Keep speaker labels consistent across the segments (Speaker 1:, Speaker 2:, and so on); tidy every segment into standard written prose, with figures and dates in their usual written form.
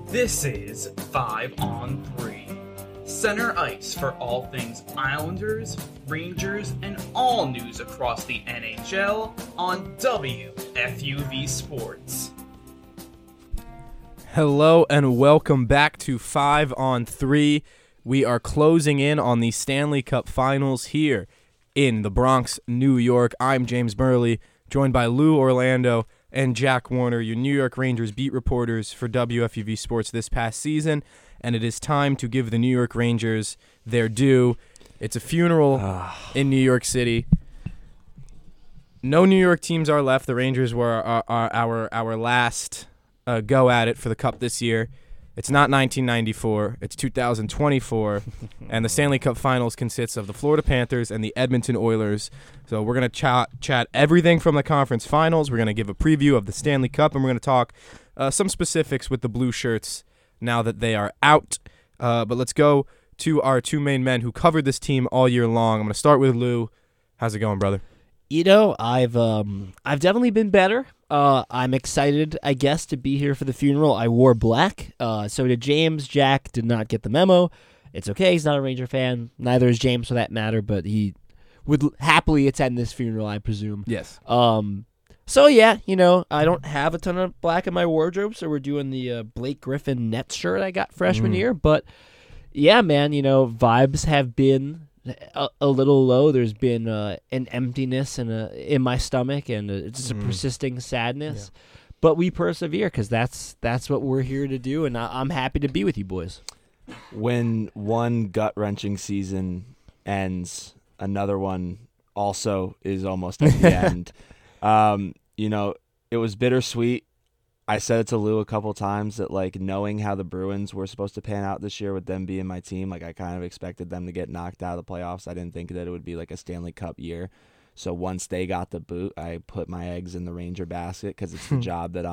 Speaker 1: This is 5 on 3. Center ice for all things Islanders, Rangers, and all news across the NHL on WFUV Sports.
Speaker 2: Hello and welcome back to 5 on 3. We are closing in on the Stanley Cup Finals here in the Bronx, New York. I'm James Burley, joined by Lou Orlando and Jack Warner, your New York Rangers beat reporters for WFUV Sports this past season, and it is time to give the New York Rangers their due. It's a funeral in New York City. No New York teams are left. The Rangers were our last go at it for the Cup this year. It's not 1994. It's 2024, and the Stanley Cup Finals consists of the Florida Panthers and the Edmonton Oilers. So we're going to chat everything from the conference finals. We're going to give a preview of the Stanley Cup, and we're going to talk some specifics with the Blue Shirts now that they are out. But let's go to our two main men who covered this team all year long. I'm going to start with Lou. How's it going, brother?
Speaker 3: You know, I've definitely been better. I'm excited, I guess, to be here for the funeral. I wore black. So did James. Jack did not get the memo. It's okay. He's not a Ranger fan. Neither is James, for that matter. But he would happily attend this funeral, I presume.
Speaker 2: Yes.
Speaker 3: So yeah, you know, I don't have a ton of black in my wardrobe, so we're doing the Blake Griffin Nets shirt I got freshman year. But yeah, man, you know, vibes have been a little low. There's been an emptiness in my stomach, and it's just a persisting sadness. Yeah. But we persevere because that's what we're here to do, and I'm happy to be with you boys.
Speaker 4: When one gut-wrenching season ends, another one also is almost at the end. You know, it was bittersweet. I said it to Lou a couple times that, like, knowing how the Bruins were supposed to pan out this year with them being my team, like, I kind of expected them to get knocked out of the playoffs. I didn't think that it would be like a Stanley Cup year. So once they got the boot, I put my eggs in the Ranger basket because it's the job that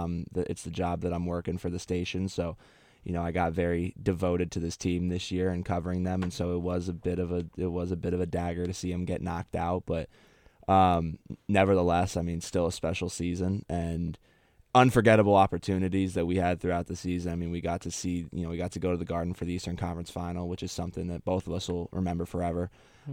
Speaker 4: I'm working for the station. So, you know, I got very devoted to this team this year and covering them, and so it was a bit of a dagger to see them get knocked out. But nevertheless, I mean, still a special season and unforgettable opportunities that we had throughout the season. I mean, we got to go to the Garden for the Eastern Conference Final, which is something that both of us will remember forever.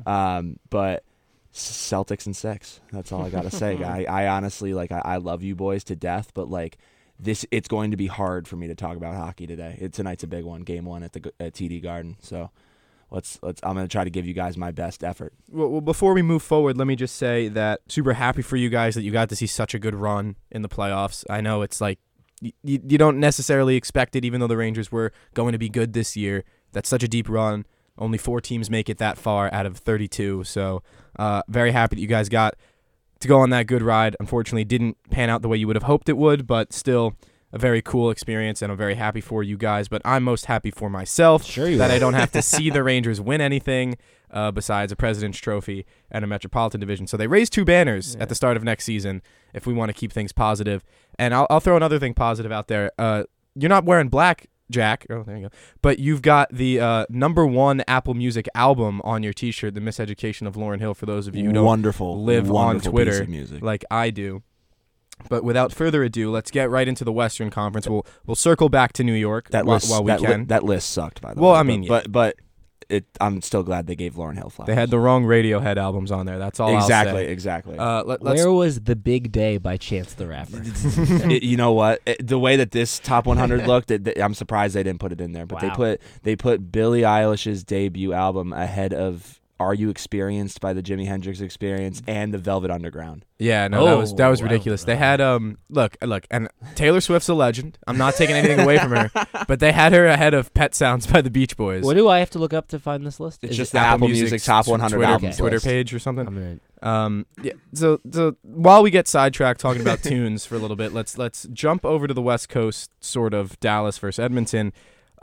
Speaker 4: But Celtics in 6. That's all I got to say. I honestly, like, I love you boys to death, but like it's going to be hard for me to talk about hockey today. Tonight's a big one, Game 1 at TD Garden. So I'm going to try to give you guys my best effort.
Speaker 2: Well, before we move forward, let me just say that super happy for you guys that you got to see such a good run in the playoffs. I know it's like you don't necessarily expect it, even though the Rangers were going to be good this year. That's such a deep run. Only 4 teams make it that far out of 32. So very happy that you guys got to go on that good ride. Unfortunately, it didn't pan out the way you would have hoped it would, but still a very cool experience, and I'm very happy for you guys. But I'm most happy for myself that I don't have to see the Rangers win anything besides a President's Trophy and a Metropolitan Division. So they raised 2 banners at the start of next season if we want to keep things positive. And I'll throw another thing positive out there. You're not wearing black, Jack. Oh, there you go. But you've got the #1 Apple Music album on your T-shirt, The Miseducation of Lauryn Hill, for those of you who don't live on Twitter like I do. But without further ado, let's get right into the Western Conference. We'll circle back to New York while we can.
Speaker 4: That list sucked, by the way.
Speaker 2: Well, I mean,
Speaker 4: but I'm still glad they gave Lauryn Hill flowers.
Speaker 2: They had the wrong Radiohead albums on there. That's all I'll say.
Speaker 4: Exactly.
Speaker 3: Where was The Big Day by Chance the Rapper?
Speaker 4: You know what? The way that this top 100 looked, I'm surprised they didn't put it in there. But they put Billie Eilish's debut album ahead of Are You Experienced by the Jimi Hendrix Experience and the Velvet Underground.
Speaker 2: Yeah, no, that was ridiculous. They had look, and Taylor Swift's a legend. I'm not taking anything away from her, but they had her ahead of Pet Sounds by the Beach Boys.
Speaker 3: What do I have to look up to find this list?
Speaker 4: It's just the Apple Music top 100 albums
Speaker 2: Twitter page or something. Yeah. So while we get sidetracked talking about tunes for a little bit, let's jump over to the West Coast, sort of Dallas versus Edmonton.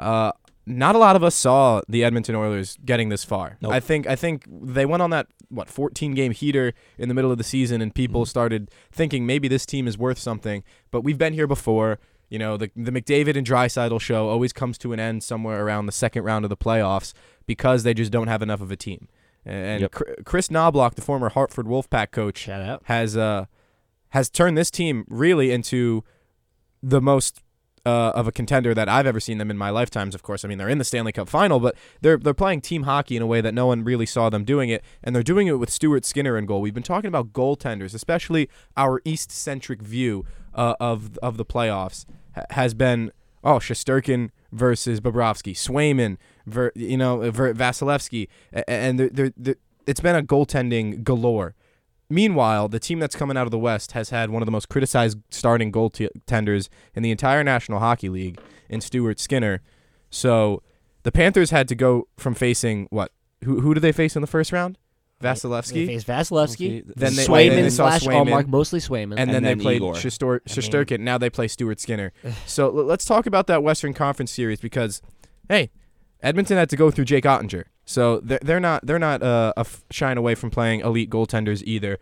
Speaker 2: Not a lot of us saw the Edmonton Oilers getting this far. Nope. I think they went on that 14-game heater in the middle of the season, and people started thinking maybe this team is worth something. But we've been here before. You know, the McDavid and Draisaitl show always comes to an end somewhere around the second round of the playoffs because they just don't have enough of a team. And Chris Knobloch, the former Hartford Wolfpack coach, has turned this team really into the most of a contender that I've ever seen them in my lifetimes. Of course, I mean they're in the Stanley Cup final, but they're playing team hockey in a way that no one really saw them doing it, and they're doing it with Stuart Skinner in goal. We've been talking about goaltenders, especially our East-centric view of the playoffs has been Shesterkin versus Bobrovsky, Swayman, Vasilevsky, and it's been a goaltending galore. Meanwhile, the team that's coming out of the West has had one of the most criticized starting goaltenders in the entire National Hockey League in Stuart Skinner. So the Panthers had to go from facing what? Who did they face in the first round? Vasilevsky.
Speaker 3: They faced Vasilevsky.
Speaker 2: Then they
Speaker 3: Swayman
Speaker 2: saw
Speaker 3: /
Speaker 2: Swayman.
Speaker 3: Allmark, mostly Swayman.
Speaker 2: And then they
Speaker 4: then
Speaker 2: played
Speaker 4: Igor.
Speaker 2: Shesterkin. Now they play Stuart Skinner. So let's talk about that Western Conference series because, hey, Edmonton had to go through Jake Ottinger. So they're not shying away from playing elite goaltenders either.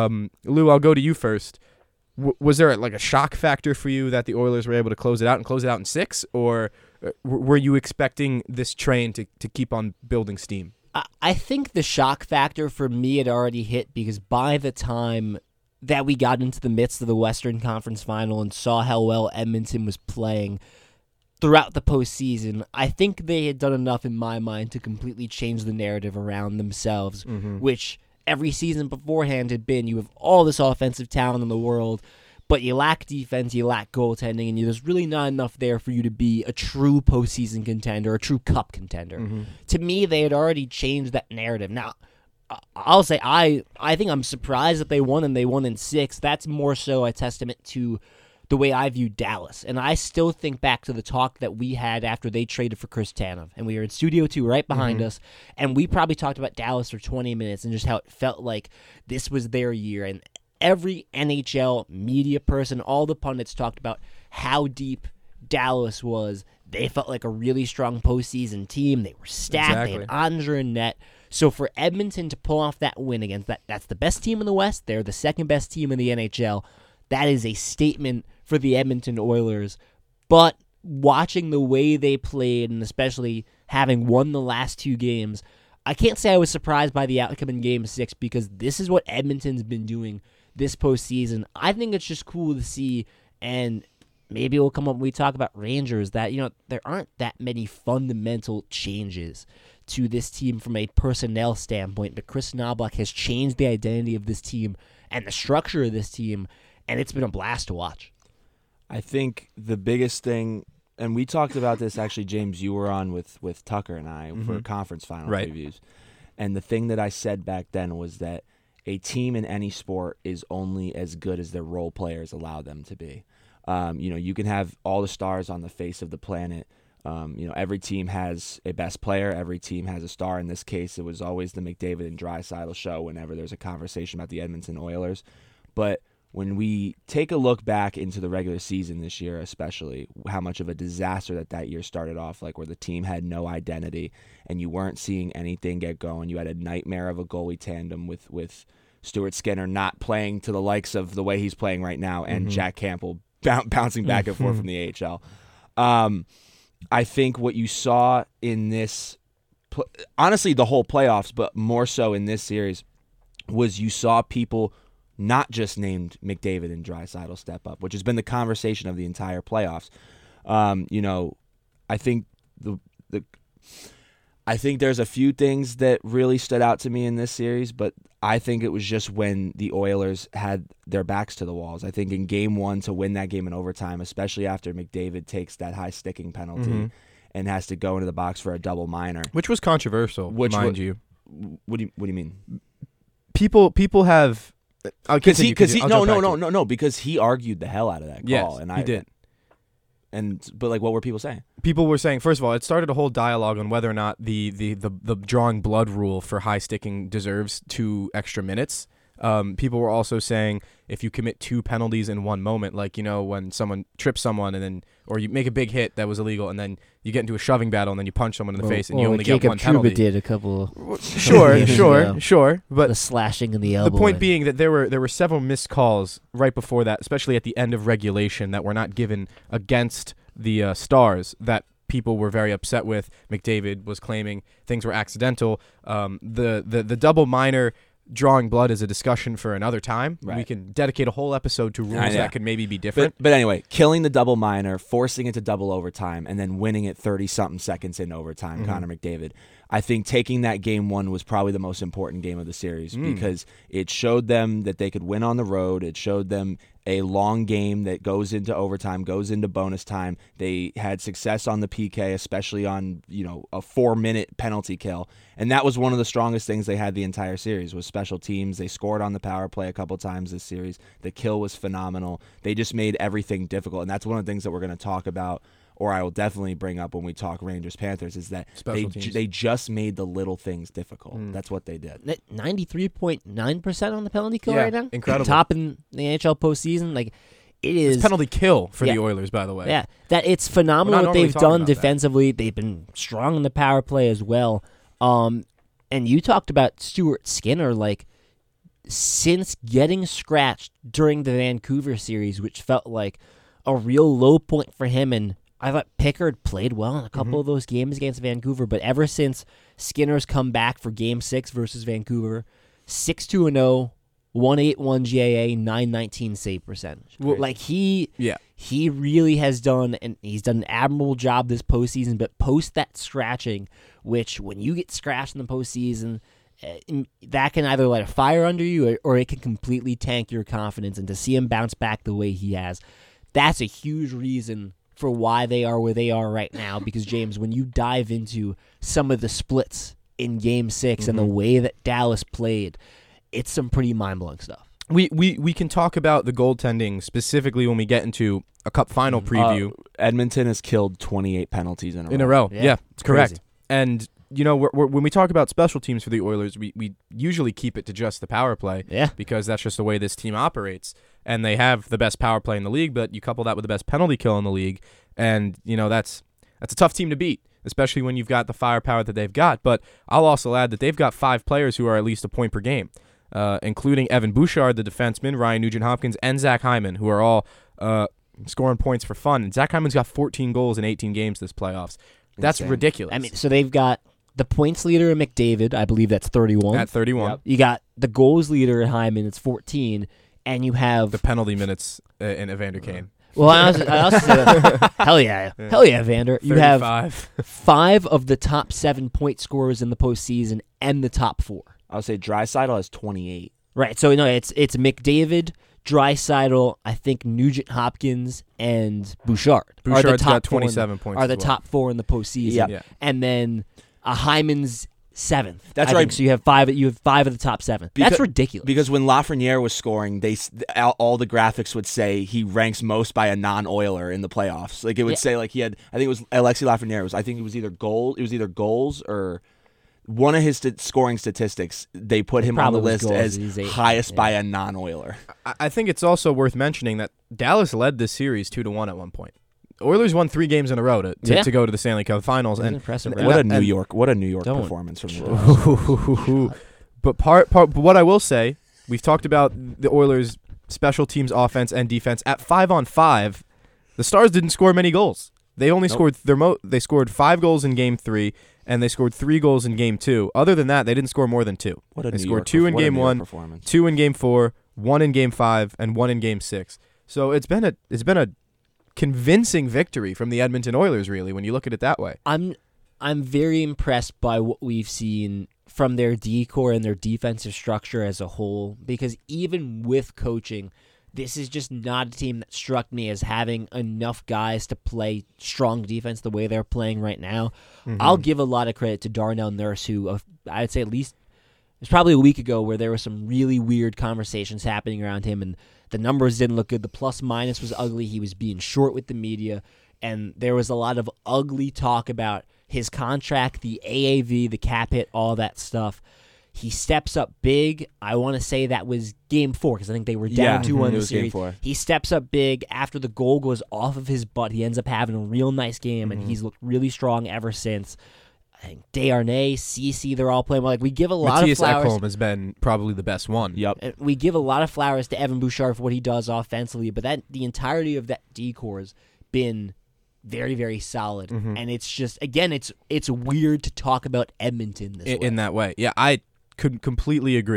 Speaker 2: Lou, I'll go to you first. Was there like a shock factor for you that the Oilers were able to close it out in 6, or were you expecting this train to keep on building steam?
Speaker 3: I think the shock factor for me had already hit because by the time that we got into the midst of the Western Conference Final and saw how well Edmonton was playing throughout the postseason, I think they had done enough in my mind to completely change the narrative around themselves, which every season beforehand had been, you have all this offensive talent in the world, but you lack defense, you lack goaltending, and there's really not enough there for you to be a true postseason contender, a true cup contender. To me, they had already changed that narrative. Now, I'll say I think I'm surprised that they won, and they won in 6. That's more so a testament to the way I view Dallas. And I still think back to the talk that we had after they traded for Chris Tanev. And we were in Studio 2 right behind us. And we probably talked about Dallas for 20 minutes and just how it felt like this was their year. And every NHL media person, all the pundits talked about how deep Dallas was. They felt like a really strong postseason team. They were stacked.
Speaker 2: Exactly.
Speaker 3: They had Andre in net. So for Edmonton to pull off that win against that's the best team in the West. They're the second best team in the NHL. That is a statement for the Edmonton Oilers. But watching the way they played, and especially having won the last 2 games, I can't say I was surprised by the outcome in Game 6 because this is what Edmonton's been doing this postseason. I think it's just cool to see, and maybe we'll come up when we talk about Rangers, that there aren't that many fundamental changes to this team from a personnel standpoint, but Chris Knoblauch has changed the identity of this team and the structure of this team, and it's been a blast to watch.
Speaker 4: I think the biggest thing, and we talked about this actually, James, you were on with Tucker and I for conference final previews. And the thing that I said back then was that a team in any sport is only as good as their role players allow them to be. You can have all the stars on the face of the planet. Every team has a best player. Every team has a star. In this case, it was always the McDavid and Draisaitl show whenever there's a conversation about the Edmonton Oilers. But when we take a look back into the regular season this year, especially, how much of a disaster that year started off, like where the team had no identity and you weren't seeing anything get going. You had a nightmare of a goalie tandem with Stuart Skinner not playing to the likes of the way he's playing right now, and Jack Campbell bouncing back and forth from the AHL. I think what you saw in this, honestly, the whole playoffs, but more so in this series, was you saw people not just named McDavid and Draisaitl step up, which has been the conversation of the entire playoffs. I think I think there's a few things that really stood out to me in this series, but I think it was just when the Oilers had their backs to the walls. I think in Game 1 to win that game in overtime, especially after McDavid takes that high sticking penalty and has to go into the box for a double minor,
Speaker 2: Which was controversial, mind you.
Speaker 4: What do you mean?
Speaker 2: People have
Speaker 4: Because he argued the hell out of that call.
Speaker 2: Yes,
Speaker 4: and
Speaker 2: he did.
Speaker 4: But what were people saying?
Speaker 2: People were saying, first of all, it started a whole dialogue on whether or not the drawing blood rule for high sticking deserves 2 extra minutes. People were also saying if you commit 2 penalties in one moment, when someone trips someone or you make a big hit that was illegal, and then you get into a shoving battle and then you punch someone in the face and you only get 1 penalty.
Speaker 3: Jacob Trouba did a couple.
Speaker 2: Sure, but
Speaker 3: the slashing in the elbow.
Speaker 2: The point being that there were several missed calls right before that, especially at the end of regulation, that were not given against the Stars that people were very upset with. McDavid was claiming things were accidental. The double minor drawing blood is a discussion for another time.
Speaker 4: Right.
Speaker 2: We can dedicate a whole episode to rules that could maybe be different.
Speaker 4: But anyway, killing the double minor, forcing it to double overtime, and then winning it 30-something seconds in overtime, Connor McDavid. I think taking that game one was probably the most important game of the series because it showed them that they could win on the road. It showed them a long game that goes into overtime, goes into bonus time. They had success on the PK, especially on a 4-minute penalty kill. And that was one of the strongest things they had the entire series was special teams. They scored on the power play a couple times this series. The kill was phenomenal. They just made everything difficult. And that's one of the things that we're going to talk about, or I will definitely bring up when we talk Rangers-Panthers, is that they just made the little things difficult. That's what they did.
Speaker 3: 93.9% on the penalty kill right now?
Speaker 2: Incredible.
Speaker 3: Top in the NHL postseason. Like, it is...
Speaker 2: It's penalty kill for the Oilers, by the way.
Speaker 3: Yeah, that it's phenomenal what they've done defensively. They've been strong in the power play as well. And you talked about Stuart Skinner, like, since getting scratched during the Vancouver series, which felt like a real low point for him, and I thought Pickard played well in a couple of those games against Vancouver, but ever since Skinner's come back for Game 6 versus Vancouver, 6-2-0, 181 GAA, 919 save percentage. Like he really has done, and he's done an admirable job this postseason. But post that scratching, which when you get scratched in the postseason, that can either light a fire under you or it can completely tank your confidence. And to see him bounce back the way he has, that's a huge reason for why they are where they are right now. Because James, when you dive into some of the splits in Game 6 and the way that Dallas played, it's some pretty mind-blowing stuff.
Speaker 2: We can talk about the goaltending specifically when we get into a Cup final preview.
Speaker 4: Edmonton has killed 28 penalties in a row.
Speaker 2: In a row, yeah, it's correct.
Speaker 3: Crazy.
Speaker 2: And, when we talk about special teams for the Oilers, we usually keep it to just the power play because that's just the way this team operates. And they have the best power play in the league, but you couple that with the best penalty kill in the league, and, that's a tough team to beat, especially when you've got the firepower that they've got. But I'll also add that they've got 5 players who are at least a point per game. Including Evan Bouchard, the defenseman, Ryan Nugent-Hopkins, and Zach Hyman, who are all scoring points for fun. And Zach Hyman's got 14 goals in 18 games this playoffs. That's
Speaker 4: Insane.
Speaker 2: ridiculous.
Speaker 3: I mean, so they've got the points leader in McDavid, I believe that's 31.
Speaker 2: At 31.
Speaker 3: Yep. You got the goals leader in Hyman, it's 14, and you have...
Speaker 2: The penalty minutes in Evander Kane.
Speaker 3: Well, I also say that. Hell yeah, Vander. You
Speaker 2: 35.
Speaker 3: have 5 of the top 7 point scorers in the postseason and the top 4.
Speaker 4: I would say Draisaitl has 28.
Speaker 3: Right, so it's McDavid, Draisaitl, I think Nugent-Hopkins, and Bouchard.
Speaker 2: Bouchard's got 27 points.
Speaker 3: Are the top 4 in the postseason.
Speaker 4: Yeah.
Speaker 3: And then Hyman's 7th.
Speaker 4: That's
Speaker 3: I
Speaker 4: right.
Speaker 3: think. So you have 5 of the top 7. That's ridiculous.
Speaker 4: Because when Lafreniere was scoring, all the graphics would say he ranks most by a non-Oiler in the playoffs. Like it would say like he had, I think it was Alexis Lafreniere. I think it was either goals or one of his scoring statistics, they put him on the list as highest by a non-Oiler.
Speaker 2: I think it's also worth mentioning that Dallas led this series 2-1 at one point. Oilers won 3 games in a row to go to the Stanley Cup Finals.
Speaker 3: That's impressive.
Speaker 4: What a New York performance from the Dallas.
Speaker 2: But what I will say, we've talked about the Oilers' special teams offense and defense. At 5-on-5, the Stars didn't score many goals. They only scored they scored 5 goals in Game 3, and they scored 3 goals in Game 2. Other than that, they didn't score more than 2. They scored 2 in Game 1, 2 in Game 4, 1 in Game 5, and 1 in Game 6. So it's been a convincing victory from the Edmonton Oilers, really, when you look at it that way.
Speaker 3: I'm very impressed by what we've seen from their D-core and their defensive structure as a whole, because even with coaching, this is just not a team that struck me as having enough guys to play strong defense the way they're playing right now. I'll give a lot of credit to Darnell Nurse, who I'd say at least it was probably a week ago where there were some really weird conversations happening around him, and the numbers didn't look good. The plus-minus was ugly. He was being short with the media, and there was a lot of ugly talk about his contract, the AAV, the cap hit, all that stuff. He steps up big. I want to say that was Game 4 because I think they were down 2-1 in the series. He steps up big after the goal goes off of his butt. He ends up having a real nice game, and he's looked really strong ever since. I think Desharnais, Ceci, they're all playing well. Like we give a lot
Speaker 2: Matthias
Speaker 3: of flowers.
Speaker 2: Ekholm has been probably the best one.
Speaker 4: Yep.
Speaker 3: We give a lot of flowers to Evan Bouchard for what he does offensively, but the entirety of that D-core has been very, very solid. And it's just, again, it's weird to talk about Edmonton this way.
Speaker 2: In that way. Yeah, I could completely agree.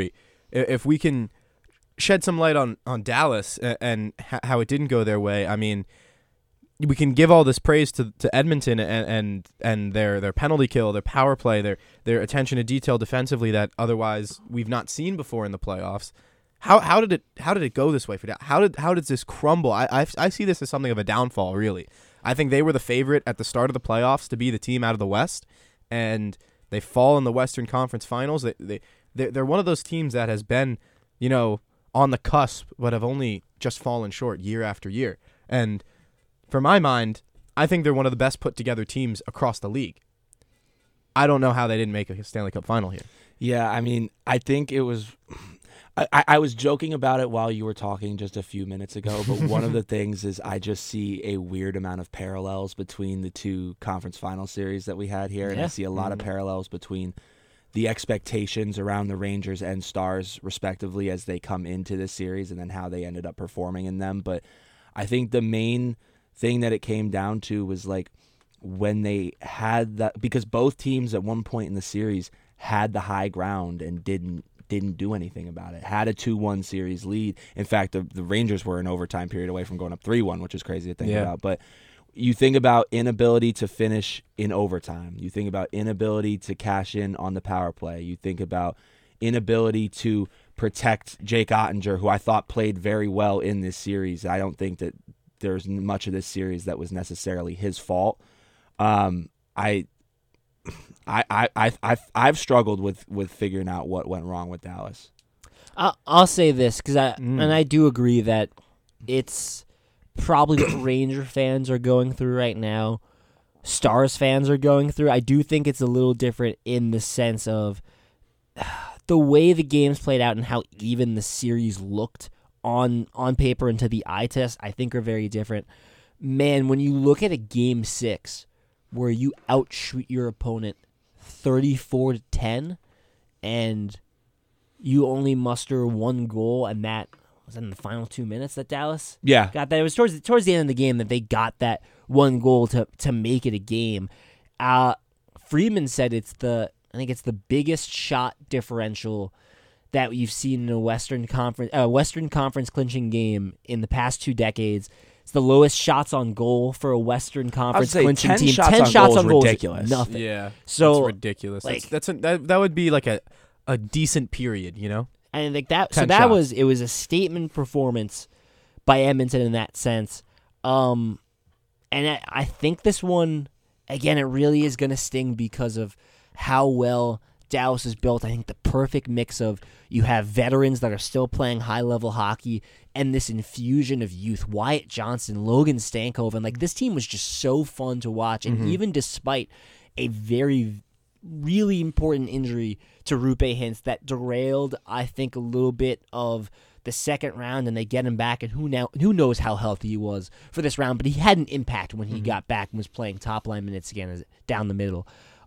Speaker 2: if we can shed some light on Dallas and how it didn't go their way, I mean, we can give all this praise to Edmonton and their penalty kill, their power play, their attention to detail defensively that otherwise we've not seen before in the playoffs. How did it go this way for Dallas? How did this crumble? I see this as something of a downfall, really. I think they were the favorite at the start of the playoffs to be the team out of the West, and they fall in the Western Conference Finals. They're one of those teams that has been, on the cusp, but have only just fallen short year after year. And for my mind, I think they're one of the best put together teams across the league. I don't know how they didn't make a Stanley Cup final here.
Speaker 4: Yeah, I mean, I think it was. I was joking about it while you were talking just a few minutes ago, but one of the things is I just see a weird amount of parallels between the two conference final series that we had here, and I see a lot of parallels between the expectations around the Rangers and Stars, respectively, as they come into this series, and then how they ended up performing in them. But I think the main thing that it came down to was like when they had that, because both teams at one point in the series had the high ground and didn't do anything about it. Had a 2-1 series lead. In fact, the Rangers were an overtime period away from going up 3-1, which is crazy to think about. But you think about inability to finish in overtime. You think about inability to cash in on the power play. You think about inability to protect Jake Ottinger, who I thought played very well in this series. I don't think that there's much of this series that was necessarily his fault. I've struggled with figuring out what went wrong with Dallas.
Speaker 3: I'll say this because and I do agree that it's probably what Ranger fans are going through right now. Stars fans are going through. I do think it's a little different in the sense of the way the games played out and how even the series looked on paper and to the eye test. I think are very different. Man, when you look at a game 6 where you outshoot your opponent 34-10, and you only muster one goal, and that was in the final 2 minutes that Dallas got that. It was towards the end of the game that they got that one goal to make it a game. Friedman said I think it's the biggest shot differential that you've seen in a Western Conference clinching game in the past 2 decades. It's the lowest shots on goal for a Western Conference clinching team. 10 shots on goal is ridiculous. Nothing.
Speaker 2: Yeah,
Speaker 3: so
Speaker 2: that's ridiculous. Like, that would be like a decent period,
Speaker 3: And like that, so that shots. It was a statement performance by Edmonton in that sense. And I think this one, again, it really is going to sting because of how well Dallas is built. I think the perfect mix of you have veterans that are still playing high-level hockey and this infusion of youth. Wyatt Johnston, Logan Stankoven. Like, this team was just so fun to watch. And even despite a very, really important injury to Roope Hintz that derailed, I think, a little bit of the second round, and they get him back, and who knows how healthy he was for this round, but he had an impact when he got back and was playing top-line minutes again down the middle.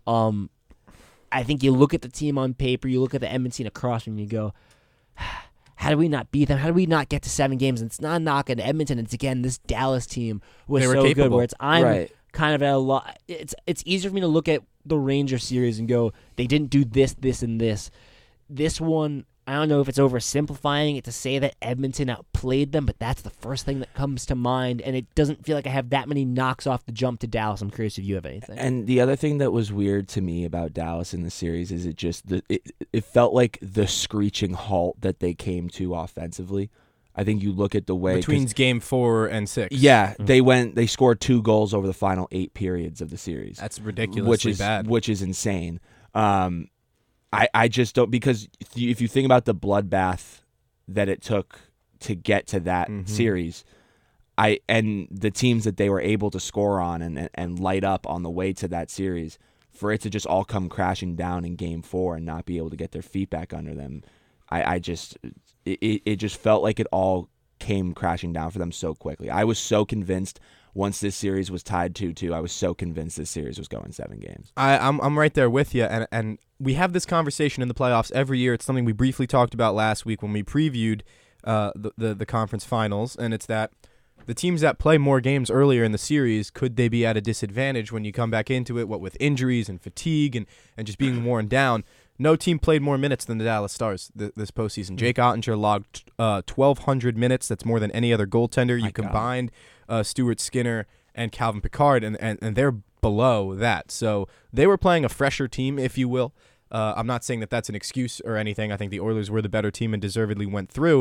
Speaker 3: I think you look at the team on paper, you look at the Edmonton across, and you go, how do we not beat them? How do we not get to 7 games? And it's not a knock on Edmonton. It's, again, this Dallas team was so
Speaker 2: capable.
Speaker 3: good where I'm kind of at a lot. It's easier for me to look at the Ranger series and go, they didn't do this, this, and this. This one, I don't know if it's oversimplifying it to say that Edmonton outplayed them, but that's the first thing that comes to mind, and it doesn't feel like I have that many knocks off the jump to Dallas. I'm curious if you have anything.
Speaker 4: And the other thing that was weird to me about Dallas in the series is it felt like the screeching halt that they came to offensively. I think you look at the way
Speaker 2: between game 4 and 6.
Speaker 4: Yeah, they scored 2 goals over the final 8 periods of the series.
Speaker 2: That's ridiculously bad.
Speaker 4: Which is insane. I just don't, because if you think about the bloodbath that it took to get to that series, and the teams that they were able to score on and light up on the way to that series, for it to just all come crashing down in game 4 and not be able to get their feet back under them, it just felt like it all came crashing down for them so quickly. I was so convinced once this series was tied 2-2, I was so convinced this series was going 7 games.
Speaker 2: I'm right there with you, and we have this conversation in the playoffs every year. It's something we briefly talked about last week when we previewed the conference finals, and it's that the teams that play more games earlier in the series, could they be at a disadvantage when you come back into it, what with injuries and fatigue and just being worn down? no team played more minutes than the Dallas Stars this postseason. Jake Ottinger logged 1,200 minutes. That's more than any other goaltender. You combined Stuart Skinner and Calvin Pickard, and they're below that. So they were playing a fresher team, if you will. I'm not saying that that's an excuse or anything. I think the Oilers were the better team and deservedly went through.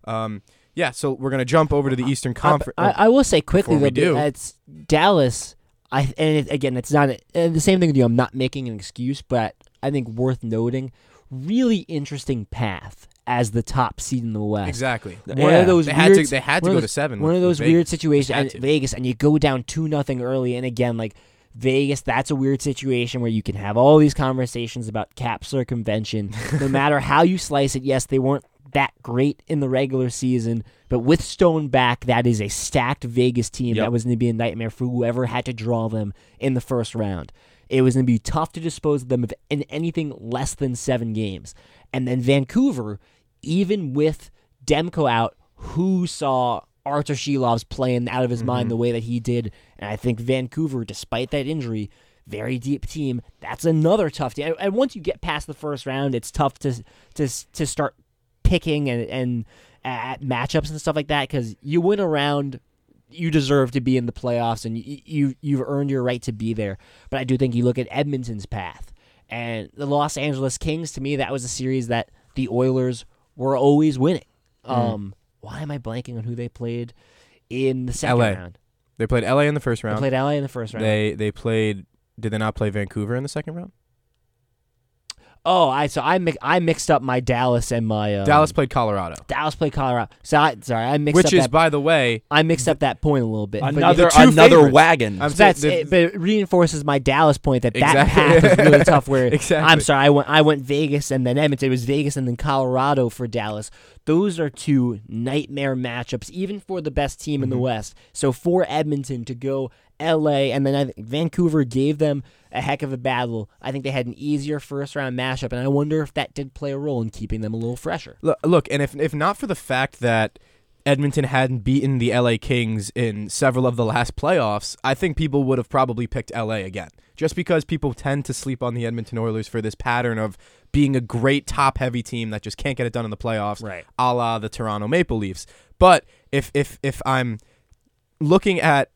Speaker 2: So we're going to jump over to the Eastern Conference.
Speaker 3: I will say quickly,
Speaker 2: though,
Speaker 3: it's Dallas. It's not the same thing with you. I'm not making an excuse, but I think worth noting, really interesting path as the top seed in the West.
Speaker 2: Exactly.
Speaker 3: One of those
Speaker 2: they
Speaker 3: weird,
Speaker 2: had to go to 7.
Speaker 3: One of those weird situations.
Speaker 2: Vegas,
Speaker 3: and you go down 2-0 early, and again, like Vegas, that's a weird situation where you can have all these conversations about cap circumvention. No matter how you slice it, yes, they weren't that great in the regular season, but with Stone back, that is a stacked Vegas team that was going to be a nightmare for whoever had to draw them in the first round. It was going to be tough to dispose of them in anything less than 7 games. And then Vancouver, even with Demko out, who saw Artur Shilov's playing out of his mind the way that he did, and I think Vancouver, despite that injury, very deep team. That's another tough team. And once you get past the first round, it's tough to start picking and at matchups and stuff like that, because you win a round, you deserve to be in the playoffs, and you've earned your right to be there. But I do think you look at Edmonton's path and the Los Angeles Kings. To me, that was a series that the Oilers were always winning. Why am I blanking on who they played in the second round?
Speaker 2: They played LA in the first round.
Speaker 3: They played LA in the first round.
Speaker 2: They played. Did they not play Vancouver in the second round?
Speaker 3: Oh, I mixed up my Dallas and my
Speaker 2: Dallas played Colorado.
Speaker 3: Dallas played Colorado. I mixed
Speaker 2: Which
Speaker 3: up
Speaker 2: is,
Speaker 3: that,
Speaker 2: by the way,
Speaker 3: I mixed up that point a little bit.
Speaker 4: Another
Speaker 2: favorites.
Speaker 4: wagon.
Speaker 3: But it reinforces my Dallas point that
Speaker 2: Exactly.
Speaker 3: path is really tough. Where
Speaker 2: Exactly.
Speaker 3: I'm sorry, I went Vegas and then Edmonton. It was Vegas and then Colorado for Dallas. Those are 2 nightmare matchups, even for the best team in the West. So for Edmonton to go LA, and then I think Vancouver gave them a heck of a battle. I think they had an easier first round matchup, and I wonder if that did play a role in keeping them a little fresher.
Speaker 2: Look, and if not for the fact that Edmonton hadn't beaten the LA Kings in several of the last playoffs, I think people would have probably picked LA again. Just because people tend to sleep on the Edmonton Oilers for this pattern of being a great top-heavy team that just can't get it done in the playoffs,
Speaker 3: right,
Speaker 2: a la the Toronto Maple Leafs. But if I'm looking at,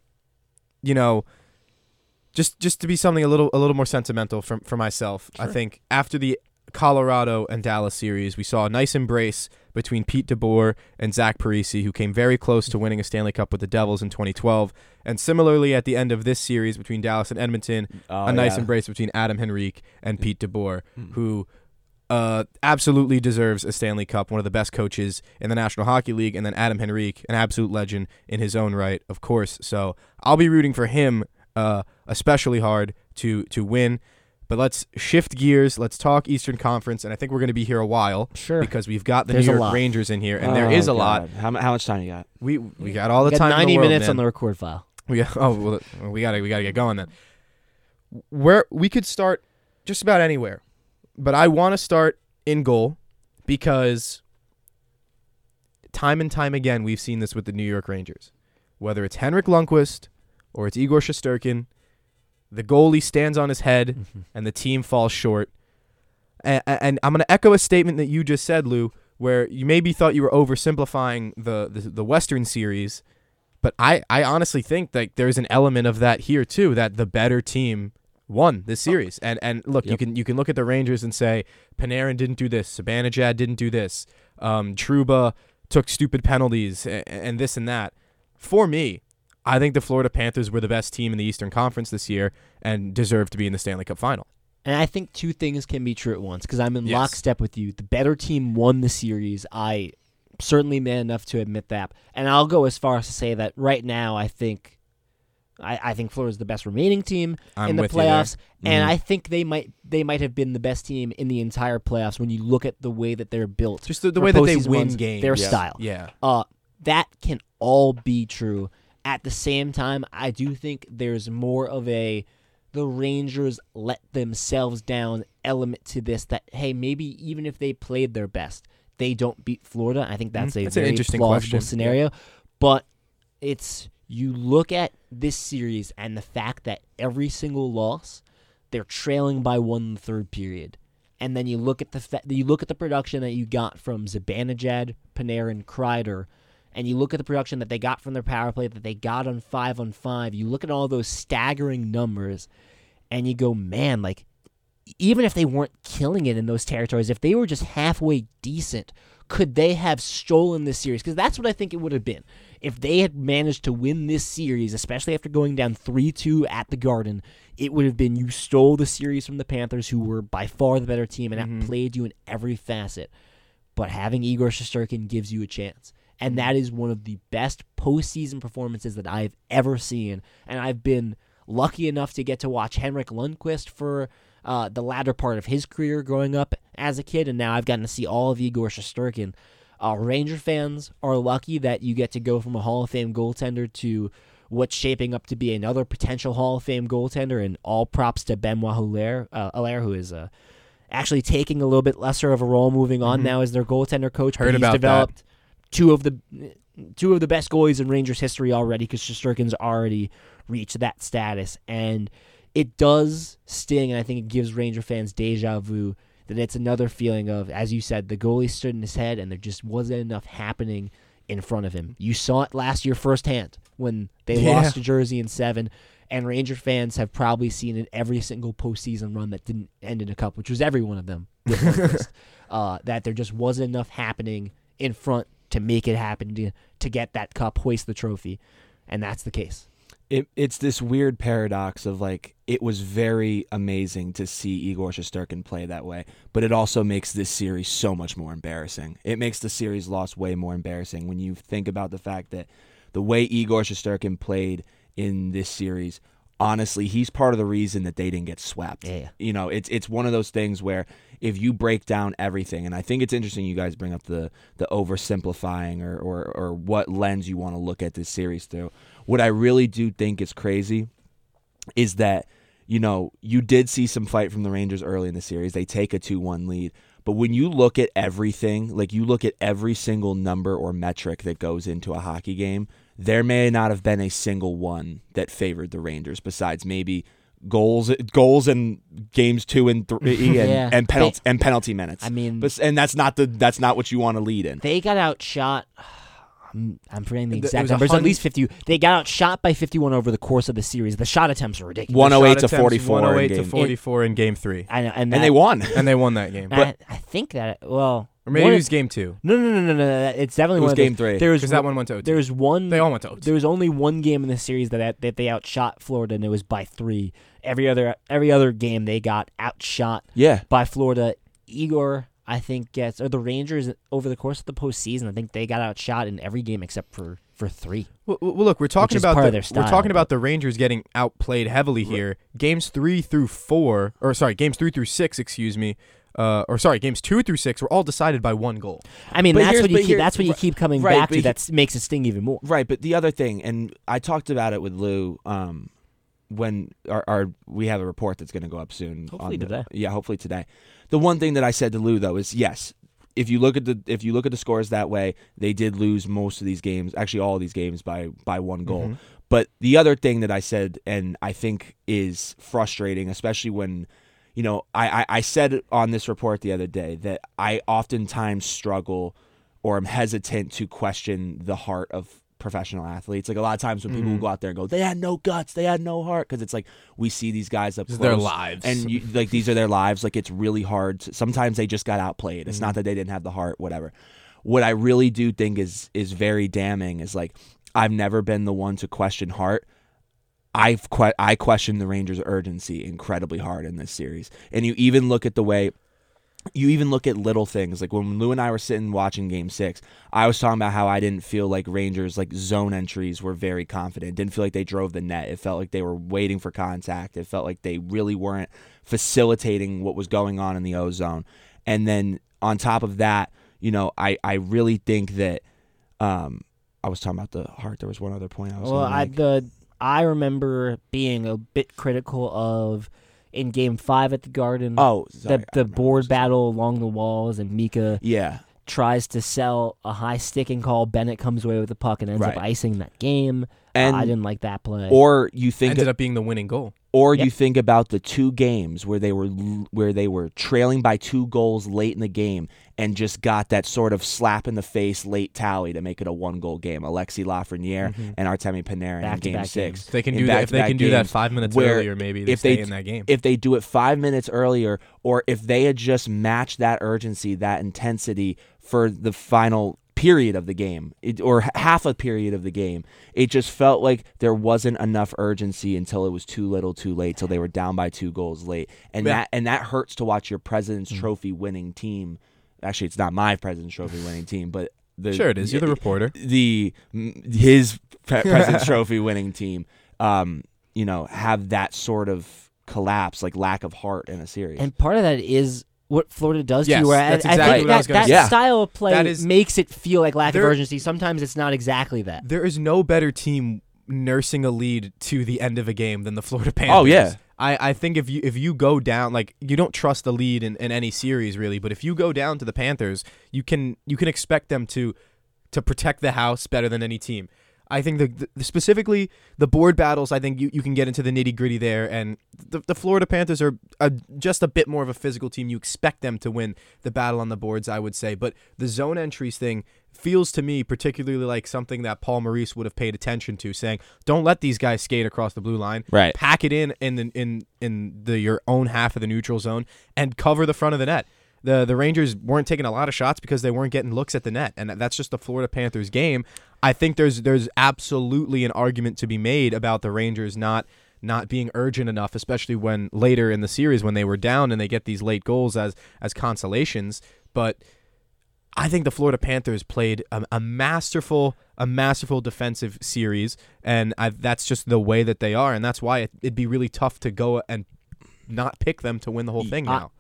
Speaker 2: just to be something a little more sentimental for myself, sure. I think after the Colorado and Dallas series, we saw a nice embrace between Pete DeBoer and Zach Parise, who came very close to winning a Stanley Cup with the Devils in 2012. And similarly, at the end of this series between Dallas and Edmonton, a nice embrace between Adam Henrique and Pete DeBoer, who absolutely deserves a Stanley Cup, one of the best coaches in the National Hockey League, and then Adam Henrique, an absolute legend in his own right, of course. So I'll be rooting for him especially hard to win. But let's shift gears. Let's talk Eastern Conference, and I think we're going to be here a while,
Speaker 3: sure,
Speaker 2: because we've got the New York Rangers in here, and there is a lot.
Speaker 4: How much time you got?
Speaker 2: We got all the time.
Speaker 3: 90
Speaker 2: in the world,
Speaker 3: minutes
Speaker 2: man.
Speaker 3: on the record file.
Speaker 2: We gotta get going then. We could start just about anywhere, but I want to start in goal because time and time again we've seen this with the New York Rangers. Whether it's Henrik Lundqvist or it's Igor Shesterkin, the goalie stands on his head and the team falls short. And I'm going to echo a statement that you just said, Lou, where you maybe thought you were oversimplifying the Western series, but I honestly think that there's an element of that here too, that the better team won this series. And look, you can look at the Rangers and say Panarin didn't do this, Zibanejad didn't do this, Trouba took stupid penalties and this and that. For me, I think the Florida Panthers were the best team in the Eastern Conference this year and deserve to be in the Stanley Cup Final.
Speaker 3: And I think 2 things can be true at once, because I'm in lockstep with you. The better team won the series. I certainly man enough to admit that. And I'll go as far as to say that right now I think Florida's the best remaining team in the playoffs. And I think they might have been the best team in the entire playoffs when you look at the way that they're built.
Speaker 2: Just the way that they win games.
Speaker 3: Their style.
Speaker 2: Yeah.
Speaker 3: That can all be true. At the same time, I do think there's more of the Rangers let themselves down element to this, that, hey, maybe even if they played their best, they don't beat Florida. I think that's a very
Speaker 2: an interesting
Speaker 3: plausible
Speaker 2: question.
Speaker 3: scenario. Yeah. But you look at this series and the fact that every single loss, they're trailing by 1 in the third period. and then you look at the production that you got from Zibanejad, Panarin, Kreider, and you look at the production that they got from their power play, that they got on 5-on-5, you look at all those staggering numbers, and you go, man, like, even if they weren't killing it in those territories, if they were just halfway decent, could they have stolen this series? Because that's what I think it would have been. If they had managed to win this series, especially after going down 3-2 at the Garden, it would have been you stole the series from the Panthers, who were by far the better team and outplayed you in every facet. But having Igor Shesterkin gives you a chance. And that is one of the best postseason performances that I've ever seen. And I've been lucky enough to get to watch Henrik Lundqvist for the latter part of his career growing up as a kid, and now I've gotten to see all of Igor Shesterkin. Ranger fans are lucky that you get to go from a Hall of Fame goaltender to what's shaping up to be another potential Hall of Fame goaltender, and all props to Benoit Allaire, who is actually taking a little bit lesser of a role moving on now as their goaltender coach.
Speaker 2: Heard
Speaker 3: He's
Speaker 2: about
Speaker 3: developed two of the best goalies in Rangers history already, because Shesterkin's already reached that status, and it does sting, and I think it gives Ranger fans deja vu that it's another feeling of, as you said, the goalie stood in his head and there just wasn't enough happening in front of him. You saw it last year firsthand when they lost to Jersey in 7, and Ranger fans have probably seen it every single postseason run that didn't end in a cup, which was every one of them, with Lundqvist, that there just wasn't enough happening in front to make it happen, to get that cup, hoist the trophy, and that's the case.
Speaker 4: It's this weird paradox of, like, it was very amazing to see Igor Shesterkin play that way, but it also makes this series so much more embarrassing. It makes the series loss way more embarrassing when you think about the fact that the way Igor Shesterkin played in this series, honestly, he's part of the reason that they didn't get swept.
Speaker 3: Yeah.
Speaker 4: You know, it's one of those things where if you break down everything, and I think it's interesting you guys bring up the oversimplifying or what lens you want to look at this series through. What I really do think is crazy is that, you know, you did see some fight from the Rangers early in the series. They take a 2-1 lead. But when you look at everything, like you look at every single number or metric that goes into a hockey game, there may not have been a single one that favored the Rangers besides maybe goals in games 2 and 3 and penalty minutes.
Speaker 3: I mean,
Speaker 4: and that's not what you want to lead in.
Speaker 3: They got outshot. I'm forgetting the
Speaker 2: It
Speaker 3: exact
Speaker 2: was
Speaker 3: numbers. At
Speaker 2: 100
Speaker 3: least 50. They got outshot by 51 over the course of the series. The shot attempts are ridiculous.
Speaker 4: 108 to
Speaker 2: Shot attempts,
Speaker 4: 44.
Speaker 2: 108
Speaker 4: in
Speaker 2: to
Speaker 4: game.
Speaker 2: 44 in game 3.
Speaker 3: I know, and
Speaker 4: And they won.
Speaker 2: And they won that game.
Speaker 3: I think that, well...
Speaker 2: Or maybe it was game 2.
Speaker 3: No. It's definitely
Speaker 4: It was
Speaker 3: one of
Speaker 4: game 3.
Speaker 2: Because that one went to OT.
Speaker 3: There was one.
Speaker 2: They all went to OT.
Speaker 3: There was only one game in the series that they outshot Florida, and it was by 3. Every other game they got outshot
Speaker 4: Yeah.
Speaker 3: by Florida. Igor, I think, or the Rangers over the course of the postseason, I think they got outshot in every game except for 3.
Speaker 2: Well, look, we're talking
Speaker 3: is
Speaker 2: about
Speaker 3: part of their style,
Speaker 2: we're talking
Speaker 3: but-
Speaker 2: about the Rangers getting outplayed heavily here. Games 3 through 6, excuse me. Games 2 through 6 were all decided by 1 goal.
Speaker 3: I mean,
Speaker 4: But
Speaker 3: that's
Speaker 4: here's-
Speaker 3: what you
Speaker 4: but
Speaker 3: keep.
Speaker 4: here-
Speaker 3: That's what you keep coming
Speaker 4: right,
Speaker 3: back
Speaker 4: but
Speaker 3: to. That makes it sting even more.
Speaker 4: Right, but the other thing, and I talked about it with Lou, when we have a report that's going to go up soon.
Speaker 3: Hopefully today.
Speaker 4: Yeah, hopefully today. The one thing that I said to Lou though is yes, if you look at the scores that way, they did lose most of these games, actually all of these games by 1 goal.
Speaker 2: Mm-hmm.
Speaker 4: But the other thing that I said, and I think is frustrating, especially when, you know, I said on this report the other day that I oftentimes struggle or am hesitant to question the heart of professional athletes. Like a lot of times when people will go out there and go, they had no guts, they had no heart, because it's like we see these guys up
Speaker 2: This is
Speaker 4: close,
Speaker 2: their lives.
Speaker 4: and like these are their lives. Like it's really hard. Sometimes they just got outplayed. It's not that they didn't have the heart, whatever. What I really do think is very damning is, like, I've never been the one to question heart. I question the Rangers' urgency incredibly hard in this series. And you even look at little things. Like when Lou and I were sitting watching Game 6, I was talking about how I didn't feel like Rangers' like zone entries were very confident. Didn't feel like they drove the net. It felt like they were waiting for contact. It felt like they really weren't facilitating what was going on in the O zone. And then on top of that, you know, I really think that I was talking about the heart. There was one other point I was going to make.
Speaker 3: I remember being a bit critical of in Game 5 at the Garden.
Speaker 4: Oh, sorry,
Speaker 3: the board battle along the walls, and Mika
Speaker 4: yeah.
Speaker 3: tries to sell a high sticking call. Bennett comes away with the puck and ends up
Speaker 4: Right.
Speaker 3: icing that game.
Speaker 4: And
Speaker 3: I didn't like that play.
Speaker 4: Or you think
Speaker 2: Ended up being the winning goal.
Speaker 4: Or
Speaker 3: Yep.
Speaker 4: you think about the 2 games where they were trailing by 2 goals late in the game and just got that sort of slap in the face late tally to make it a 1-goal game. Alexis Lafreniere and Artemi Panarin in
Speaker 3: Back-to-back
Speaker 4: Game 6.
Speaker 3: games.
Speaker 2: If they can
Speaker 4: In
Speaker 2: do that, if they
Speaker 4: back-to-back
Speaker 2: can do that
Speaker 4: games
Speaker 2: 5 minutes
Speaker 4: where
Speaker 2: earlier, maybe they
Speaker 4: if
Speaker 2: stay
Speaker 4: they
Speaker 2: in that game.
Speaker 4: If they do it 5 minutes earlier, or if they had just matched that urgency, that intensity for the final period of the game, or half a period of the game, it just felt like there wasn't enough urgency until it was too little too late, till they were down by 2 goals late. And
Speaker 2: Yeah.
Speaker 4: that hurts to watch your President's Trophy winning team. Actually, it's not my President's Trophy winning team, but
Speaker 2: Sure it is. You're the reporter.
Speaker 4: His President's Trophy winning team, have that sort of collapse, like lack of heart in a series.
Speaker 3: And part of that is what Florida does
Speaker 2: Yes,
Speaker 3: to you. Where
Speaker 2: that's
Speaker 3: I
Speaker 2: exactly
Speaker 3: think
Speaker 2: what I was gonna
Speaker 3: that
Speaker 4: say.
Speaker 3: style of play
Speaker 2: That is-
Speaker 3: makes it feel like lack of
Speaker 2: There-
Speaker 3: urgency. Sometimes it's not exactly that.
Speaker 2: There is no better team nursing a lead to the end of a game than the Florida Panthers.
Speaker 4: Oh, yeah.
Speaker 2: I think if you go down, like, you don't trust the lead in any series really, but if you go down to the Panthers, you can expect them to protect the house better than any team. I think the specifically the board battles, I think you can get into the nitty gritty there, and the Florida Panthers are just a bit more of a physical team. You expect them to win the battle on the boards, I would say, but the zone entries thing feels to me particularly like something that Paul Maurice would have paid attention to, saying, don't let these guys skate across the blue line.
Speaker 4: Right.
Speaker 2: Pack it in your own half of the neutral zone and cover the front of the net. The Rangers weren't taking a lot of shots because they weren't getting looks at the net, and that's just the Florida Panthers game. I think there's absolutely an argument to be made about the Rangers not being urgent enough, especially when later in the series when they were down and they get these late goals as consolations. But I think the Florida Panthers played a masterful defensive series, and that's just the way that they are, and that's why it'd be really tough to go and not pick them to win the whole thing now.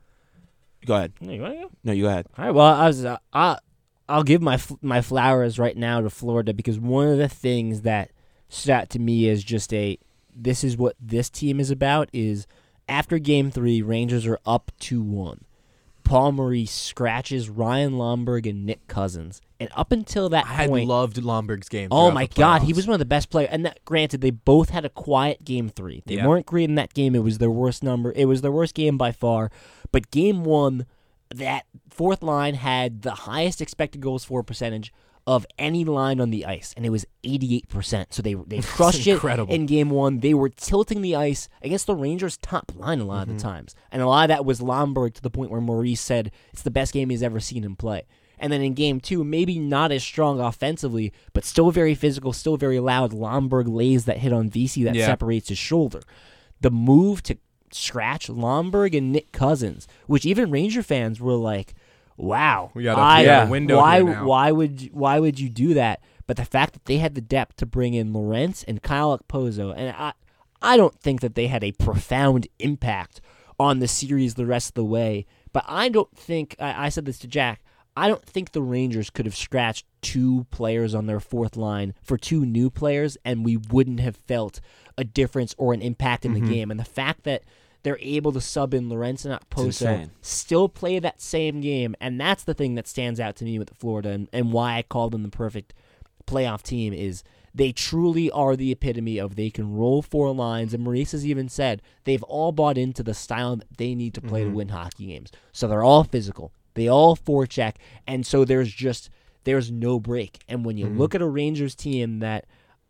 Speaker 4: Go ahead.
Speaker 3: Hey, you wanna go?
Speaker 4: No, you go ahead.
Speaker 3: All right. Well, I'll give my flowers right now to Florida, because one of the things that stood out to me as just this is what this team is about is after Game 3, Rangers are up 2-1. Paul Maurice scratches Ryan Lomberg and Nick Cousins, and up until that
Speaker 2: I had
Speaker 3: point,
Speaker 2: loved Lomberg's game.
Speaker 3: oh
Speaker 2: throughout
Speaker 3: my
Speaker 2: the
Speaker 3: God, he
Speaker 2: playoffs.
Speaker 3: was one of the best players. And granted, they both had a quiet Game 3. They
Speaker 2: Yeah.
Speaker 3: weren't great in that game. It was their worst number. It was their worst game by far. But Game 1, that fourth line had the highest expected goals for percentage of any line on the ice, and it was 88%. So they crushed it
Speaker 2: incredible.
Speaker 3: in Game 1. They were tilting the ice against the Rangers' top line a lot of the times. And a lot of that was Lomberg, to the point where Maurice said it's the best game he's ever seen him play. And then in Game 2, maybe not as strong offensively, but still very physical, still very loud, Lomberg lays that hit on VC that separates his shoulder. The move to scratch Lomberg and Nick Cousins, which even Ranger fans were like, wow,
Speaker 2: We got a window
Speaker 3: why
Speaker 2: here now.
Speaker 3: why would you do that? But the fact that they had the depth to bring in Lorentz and Kyle Okposo, and I don't think that they had a profound impact on the series the rest of the way. But I don't think, I said this to Jack, I don't think the Rangers could have scratched 2 players on their fourth line for 2 new players, and we wouldn't have felt a difference or an impact in the game. And the fact that they're able to sub in Lorentz and Okposo,
Speaker 4: insane.
Speaker 3: still play that same game, and that's the thing that stands out to me with Florida, and why I called them the perfect playoff team, is they truly are the epitome of they can roll 4 lines, and Maurice has even said they've all bought into the style that they need to play to win hockey games. So they're all physical. They all forecheck, and so there's no break. And when you look at a Rangers team that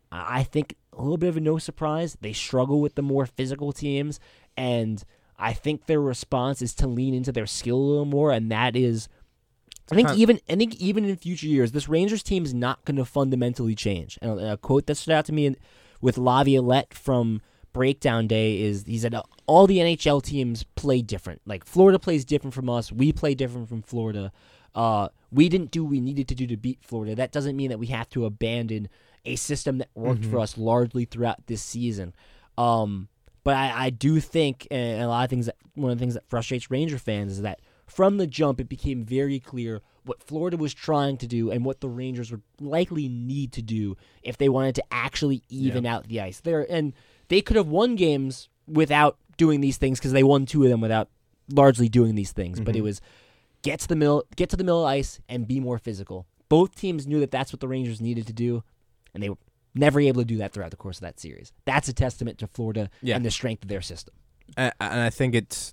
Speaker 3: I think a little bit of a no surprise, they struggle with the more physical teams, and I think their response is to lean into their skill a little more, and that is, I think even in future years, this Rangers team is not going to fundamentally change. And a quote that stood out to me with Laviolette from Breakdown Day is, he said, all the NHL teams play different. Like, Florida plays different from us. We play different from Florida. We didn't do what we needed to do to beat Florida. That doesn't mean that we have to abandon a system that worked for us largely throughout this season. But I do think, and a lot of things, one of the things that frustrates Ranger fans is that from the jump, it became very clear what Florida was trying to do and what the Rangers would likely need to do if they wanted to actually even out the ice. And they could have won games without doing these things, because they won 2 of them without largely doing these things. But it was get to the middle of the ice and be more physical. Both teams knew that that's what the Rangers needed to do, and they Never able to do that throughout the course of that series. That's a testament to Florida
Speaker 2: Yeah.
Speaker 3: and the strength of their system.
Speaker 2: And I think it's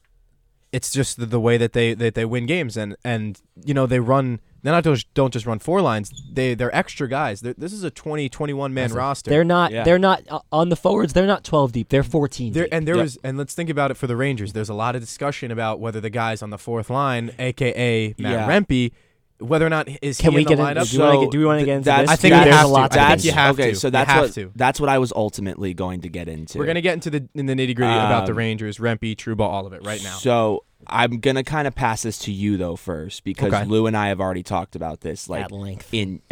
Speaker 2: just the way that they win games, and they run. They don't just run 4 lines. They're extra guys. This is a 20-21 man roster.
Speaker 3: They're not on the forwards. They're not 12 deep. They're 14 deep.
Speaker 2: And let's think about it for the Rangers. There's a lot of discussion about whether the guys on the 4th line, aka Matt Rempe, whether or not is he in the lineup.
Speaker 3: Do we want to get into this?
Speaker 2: I think
Speaker 3: there's
Speaker 2: have
Speaker 3: a lot
Speaker 2: to. I think you have
Speaker 4: okay,
Speaker 2: to.
Speaker 4: so that's what I was ultimately going to get into.
Speaker 2: We're gonna get into the nitty gritty about the Rangers, Rempe, Trouba, all of it right now.
Speaker 4: So I'm gonna kind of pass this to you though first, because Lou and I have already talked about this at length,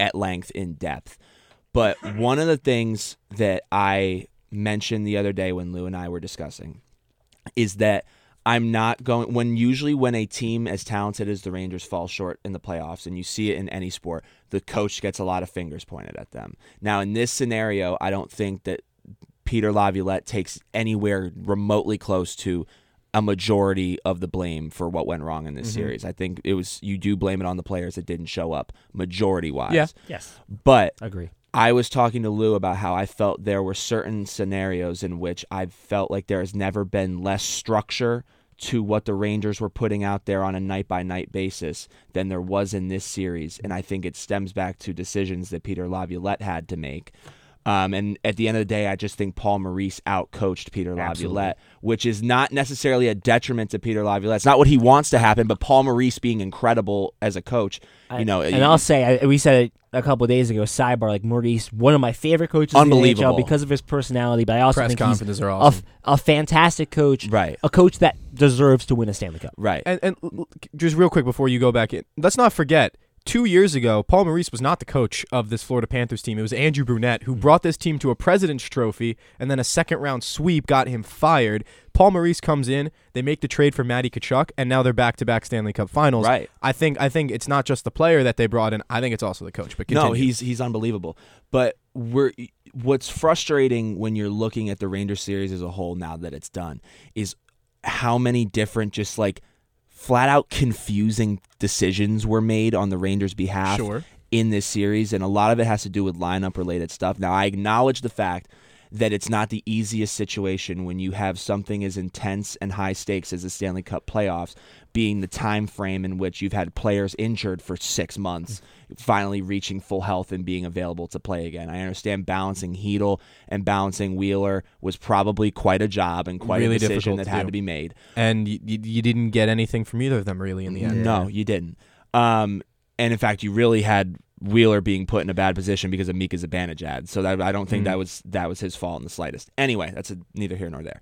Speaker 4: in depth. But one of the things that I mentioned the other day when Lou and I were discussing is that I'm not going when a team as talented as the Rangers falls short in the playoffs, and you see it in any sport, the coach gets a lot of fingers pointed at them. Now, in this scenario, I don't think that Peter Laviolette takes anywhere remotely close to a majority of the blame for what went wrong in this series. I think you do blame it on the players that didn't show up, majority-wise.
Speaker 2: Yeah.
Speaker 3: Yes.
Speaker 4: But
Speaker 3: Agree.
Speaker 4: I was talking to Lou about how I felt there were certain scenarios in which I felt like there has never been less structure to what the Rangers were putting out there on a night-by-night basis than there was in this series. And I think it stems back to decisions that Peter Laviolette had to make. And at the end of the day, I just think Paul Maurice outcoached Peter Laviolette, which is not necessarily a detriment to Peter Laviolette. It's not what he wants to happen, but Paul Maurice being incredible as a coach,
Speaker 3: I'll say, we said it a couple of days ago, sidebar, like Maurice, one of my favorite coaches in the NHL because of his personality, but I also think he's
Speaker 2: are awesome.
Speaker 3: a fantastic coach,
Speaker 4: right?
Speaker 3: A coach that deserves to win a Stanley Cup.
Speaker 4: Right.
Speaker 2: And just real quick before you go back in, let's not forget, 2 years ago, Paul Maurice was not the coach of this Florida Panthers team. It was Andrew Brunette, who brought this team to a President's Trophy, and then a second-round sweep got him fired. Paul Maurice comes in, they make the trade for Matty Tkachuk, and now they're back-to-back Stanley Cup Finals.
Speaker 4: Right.
Speaker 2: I think it's not just the player that they brought in. I think it's also the coach. But continue.
Speaker 4: No, he's unbelievable. But what's frustrating when you're looking at the Rangers series as a whole now that it's done is how many different just like flat-out confusing decisions were made on the Rangers' behalf in this series, and a lot of it has to do with lineup-related stuff. Now, I acknowledge the fact that it's not the easiest situation when you have something as intense and high stakes as the Stanley Cup playoffs, being the time frame in which you've had players injured for 6 months, finally reaching full health and being available to play again. I understand balancing Hedl and balancing Wheeler was probably quite a job and quite
Speaker 2: really
Speaker 4: a decision that had to be made.
Speaker 2: And you didn't get anything from either of them really in the end.
Speaker 4: No, you didn't. And in fact, you really had Wheeler being put in a bad position because of Mika Zibanejad. So I don't think that was his fault in the slightest. Anyway, that's neither here nor there.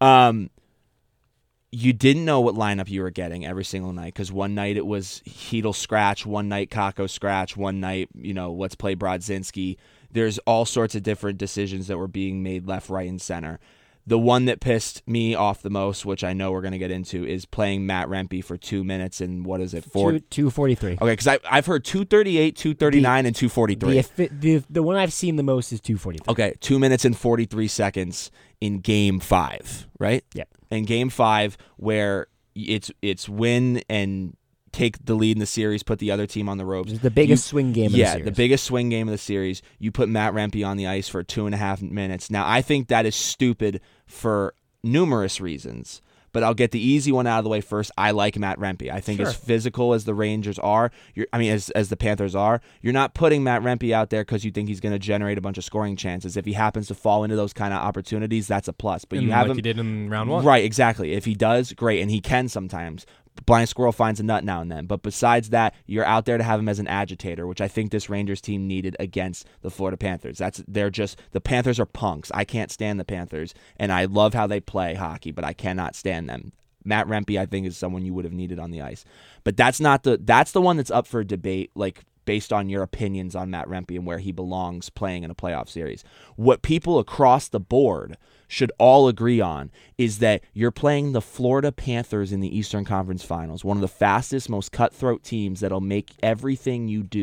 Speaker 4: You didn't know what lineup you were getting every single night, because one night it was Hedl scratch, one night Kakko scratch, one night, let's play Brodzinski. There's all sorts of different decisions that were being made left, right, and center. The one that pissed me off the most, which I know we're going to get into, is playing Matt Rempe for 2 minutes and
Speaker 3: 2:43.
Speaker 4: Okay, because I've heard 2:38, 2:39, and 2:43.
Speaker 3: The one I've seen the most is 2:43.
Speaker 4: Okay, 2 minutes and 43 seconds in Game 5, right?
Speaker 3: Yeah.
Speaker 4: In Game 5, where it's win and take the lead in the series, put the other team on the ropes.
Speaker 3: It's the biggest swing game of the series.
Speaker 4: Yeah, the biggest swing game of the series. You put Matt Rempe on the ice for 2.5 minutes. Now, I think that is stupid for numerous reasons, but I'll get the easy one out of the way first. I like Matt Rempe. I think as physical as the Rangers are, as the Panthers are, you're not putting Matt Rempe out there because you think he's going to generate a bunch of scoring chances. If he happens to fall into those kind of opportunities, that's a plus. But you have him,
Speaker 2: he did in round 1.
Speaker 4: Right, exactly. If he does, great, and he can sometimes. Blind squirrel finds a nut now and then. But besides that, you're out there to have him as an agitator, which I think this Rangers team needed against the Florida Panthers. The Panthers are punks. I can't stand the Panthers, and I love how they play hockey, but I cannot stand them. Matt Rempe, I think, is someone you would have needed on the ice. But that's the one that's up for debate, like based on your opinions on Matt Rempe and where he belongs playing in a playoff series. What people across the board should all agree on is that you're playing the Florida Panthers in the Eastern Conference Finals, one of the fastest, most cutthroat teams that'll make everything you do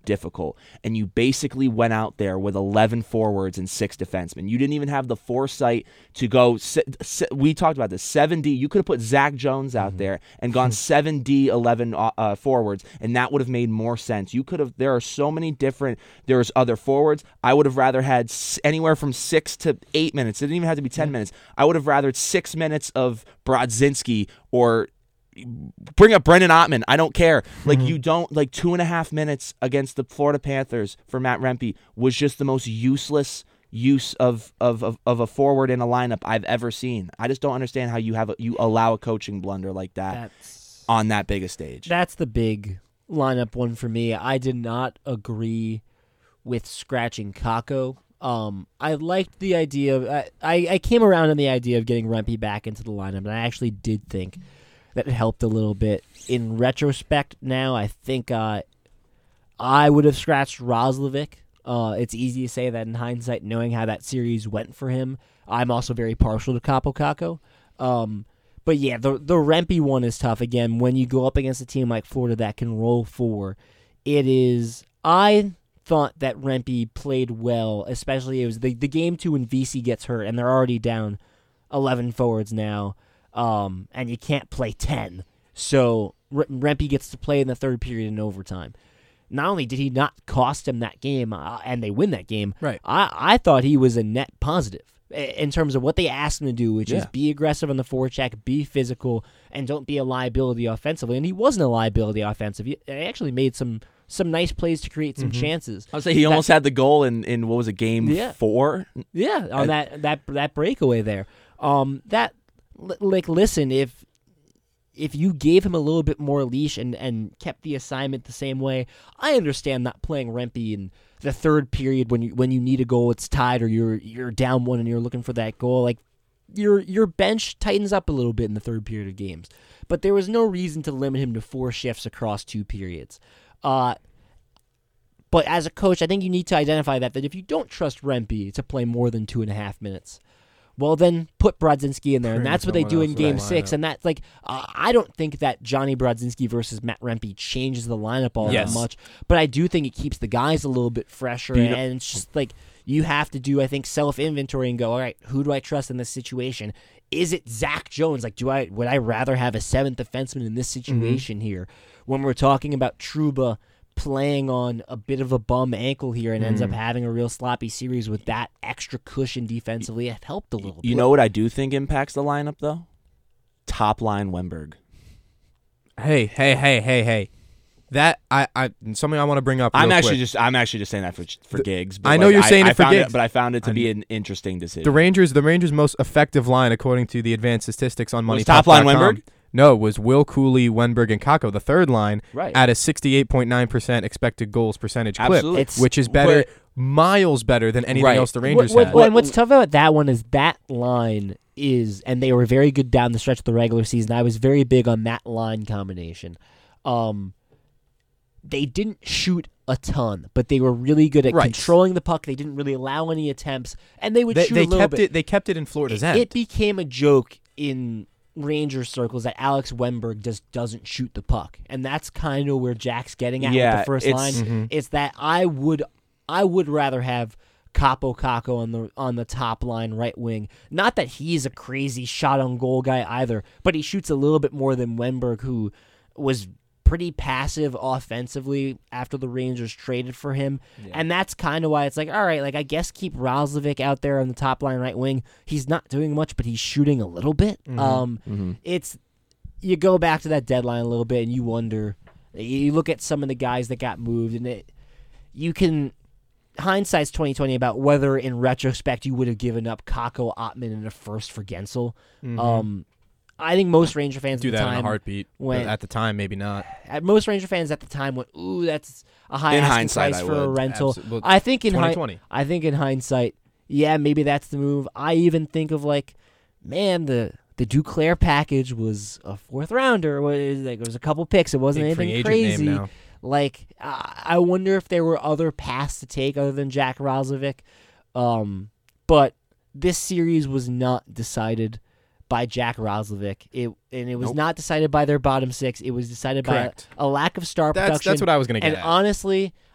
Speaker 4: difficult. And you basically went out there with 11 forwards and 6 defensemen. You didn't even have the foresight to go. We talked about this 7D. You could have put Zach Jones out there and gone 7D 11 forwards, and that would have made more sense. You could have. There are so many different. There's other forwards. I would have rather had anywhere from 6 to 8 minutes. It didn't even have to be 10 minutes. I would have rather 6 minutes of Brodzinski or bring up Brendan Ottman. I don't care. Like, you don't, like, 2.5 minutes against the Florida Panthers for Matt Rempe was just the most useless use of a forward in a lineup I've ever seen. I just don't understand how you allow a coaching blunder like that on that big a stage.
Speaker 3: That's the big lineup one for me. I did not agree with scratching Kakko. I liked the idea of I came around on the idea of getting Rempe back into the lineup, and I actually did think that it helped a little bit. In retrospect now, I think I would have scratched Roslovic. It's easy to say that in hindsight, knowing how that series went for him. I'm also very partial to Kaapo Kakko. But yeah, the Rempe one is tough. Again, when you go up against a team like Florida that can roll 4, it is... I thought that Rempe played well, especially it was the game 2 when VC gets hurt, and they're already down 11 forwards now. And you can't play 10. So Rempe gets to play in the third period in overtime. Not only did he not cost him that game, and they win that game,
Speaker 2: right.
Speaker 3: I thought he was a net positive in terms of what they asked him to do, which is be aggressive on the forecheck, be physical, and don't be a liability offensively. And he wasn't a liability offensively. He actually made some nice plays to create some chances.
Speaker 4: I would say he almost had the goal in what was it, game 4?
Speaker 3: Yeah, on that breakaway there. Listen, if you gave him a little bit more leash and kept the assignment the same way, I understand not playing Rempe in the third period when you need a goal, it's tied, or you're down 1 and you're looking for that goal. Like, your bench tightens up a little bit in the third period of games, but there was no reason to limit him to 4 shifts across 2 periods. But as a coach, I think you need to identify that if you don't trust Rempe to play more than 2.5 minutes, well, then put Brodzinski in there, and that's what they do in Game 6. And that's like, I don't think that Johnny Brodzinski versus Matt Rempe changes the lineup all that much, but I do think it keeps the guys a little bit fresher, and it's just like you have to do, I think, self-inventory and go, all right, who do I trust in this situation? Is it Zach Jones? Like, would I rather have a 7th defenseman in this situation here? When we're talking about Trouba playing on a bit of a bum ankle here and ends up having a real sloppy series with that extra cushion defensively, it helped a little bit.
Speaker 4: You know what I do think impacts the lineup, though? Top line Wennberg.
Speaker 2: Hey. That something I want to bring up.
Speaker 4: I'm
Speaker 2: quick.
Speaker 4: just saying that for gigs. But
Speaker 2: I know you're saying it for gigs,
Speaker 4: but I found it to be an interesting decision.
Speaker 2: The Rangers' most effective line, according to the advanced statistics on MoneyPuck.com.
Speaker 4: Top line Wennberg?
Speaker 2: No, it was Will Cooley, Wennberg, and Kakko. The third line at a 68.9% expected goals percentage clip, which is better, miles better than anything else the Rangers had.
Speaker 3: And what's tough about that one is that line is, and they were very good down the stretch of the regular season. I was very big on that line combination. They didn't shoot a ton, but they were really good at controlling the puck. They didn't really allow any attempts, and they would shoot a little bit.
Speaker 2: They kept it in Florida's end.
Speaker 3: It became a joke in Rangers circles that Alex Wennberg doesn't shoot the puck, and that's kind of where Jack's getting at with the first line. It's that I would rather have Kaapo Kakko on the top line right wing. Not that he's a crazy shot on goal guy either, but he shoots a little bit more than Wennberg, who was pretty passive offensively after the Rangers traded for him. Yeah. And that's kind of why it's like, all right, like I guess keep Roslovic out there on the top line right wing. He's not doing much, but he's shooting a little bit. It's you go back to that deadline a little bit and you wonder, you look at some of the guys that got moved, and you can hindsight's 2020 about whether in retrospect you would have given up Kakko, Ottman in a first for Gensel. I think most Ranger fans
Speaker 2: do
Speaker 3: at the
Speaker 2: that
Speaker 3: time
Speaker 2: in a heartbeat. At the time, maybe not.
Speaker 3: Most Ranger fans at the time went, "Ooh, that's a high asking price for a rental."
Speaker 2: Absolutely.
Speaker 3: I think in
Speaker 2: 2020.
Speaker 3: I think in hindsight, yeah, maybe that's the move. I even think of like, man, the Duclair package was a 4th rounder. It was a couple picks. It wasn't
Speaker 2: Big
Speaker 3: anything
Speaker 2: free agent
Speaker 3: crazy.
Speaker 2: name now.
Speaker 3: Like, I wonder if there were other paths to take other than Jack Roslovic. But this series was not decided by Jack Roslovic. It was not decided by their bottom 6. It was decided by a lack of star production.
Speaker 2: That's what I was going to get
Speaker 3: at.
Speaker 2: at.
Speaker 3: And honestly,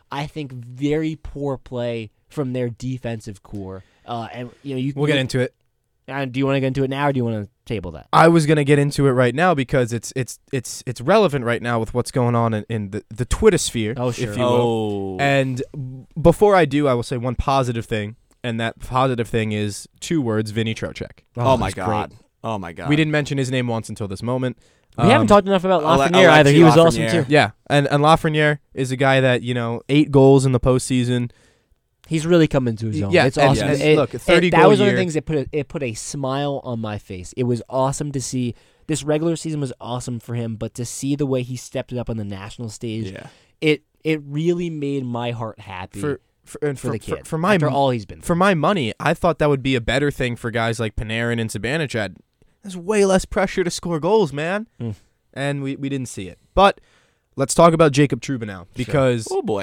Speaker 3: I think, very poor play from their defensive core. And
Speaker 2: We'll get into it.
Speaker 3: Do you want to get into it now, or do you want to table that?
Speaker 2: I was gonna get into it right now because it's relevant right now with what's going on in the Twitter sphere,
Speaker 3: Oh, sure.
Speaker 2: if you will. And before I do, I will say one positive thing, and that positive thing is 2 words: Vinny Trocheck.
Speaker 4: Oh my
Speaker 3: that's
Speaker 4: God.
Speaker 3: great.
Speaker 4: Oh my God.
Speaker 2: We didn't mention his name once until this moment.
Speaker 3: We haven't talked enough about Lafreniere
Speaker 4: Alexis
Speaker 3: either. He was awesome
Speaker 4: Lafreniere.
Speaker 3: too.
Speaker 2: Yeah, and Lafreniere is a guy that 8 goals in the postseason.
Speaker 3: He's really come into his own.
Speaker 2: Yeah,
Speaker 3: It's
Speaker 2: and-
Speaker 3: awesome.
Speaker 2: and look, 30
Speaker 3: that
Speaker 2: goal
Speaker 3: was one of
Speaker 2: year.
Speaker 3: the things that put a smile on my face. It was awesome to see. This regular season was awesome for him, but to see the way he stepped it up on the national stage,
Speaker 4: Yeah.
Speaker 3: it really made my heart happy
Speaker 2: For
Speaker 3: the kid.
Speaker 2: for my
Speaker 3: after all he's been through.
Speaker 2: for my money, I thought that would be a better thing for guys like Panarin and Zibanejad. There's way less pressure to score goals, man. And we didn't see it. But let's talk about Jacob Trouba now, because
Speaker 4: Oh boy.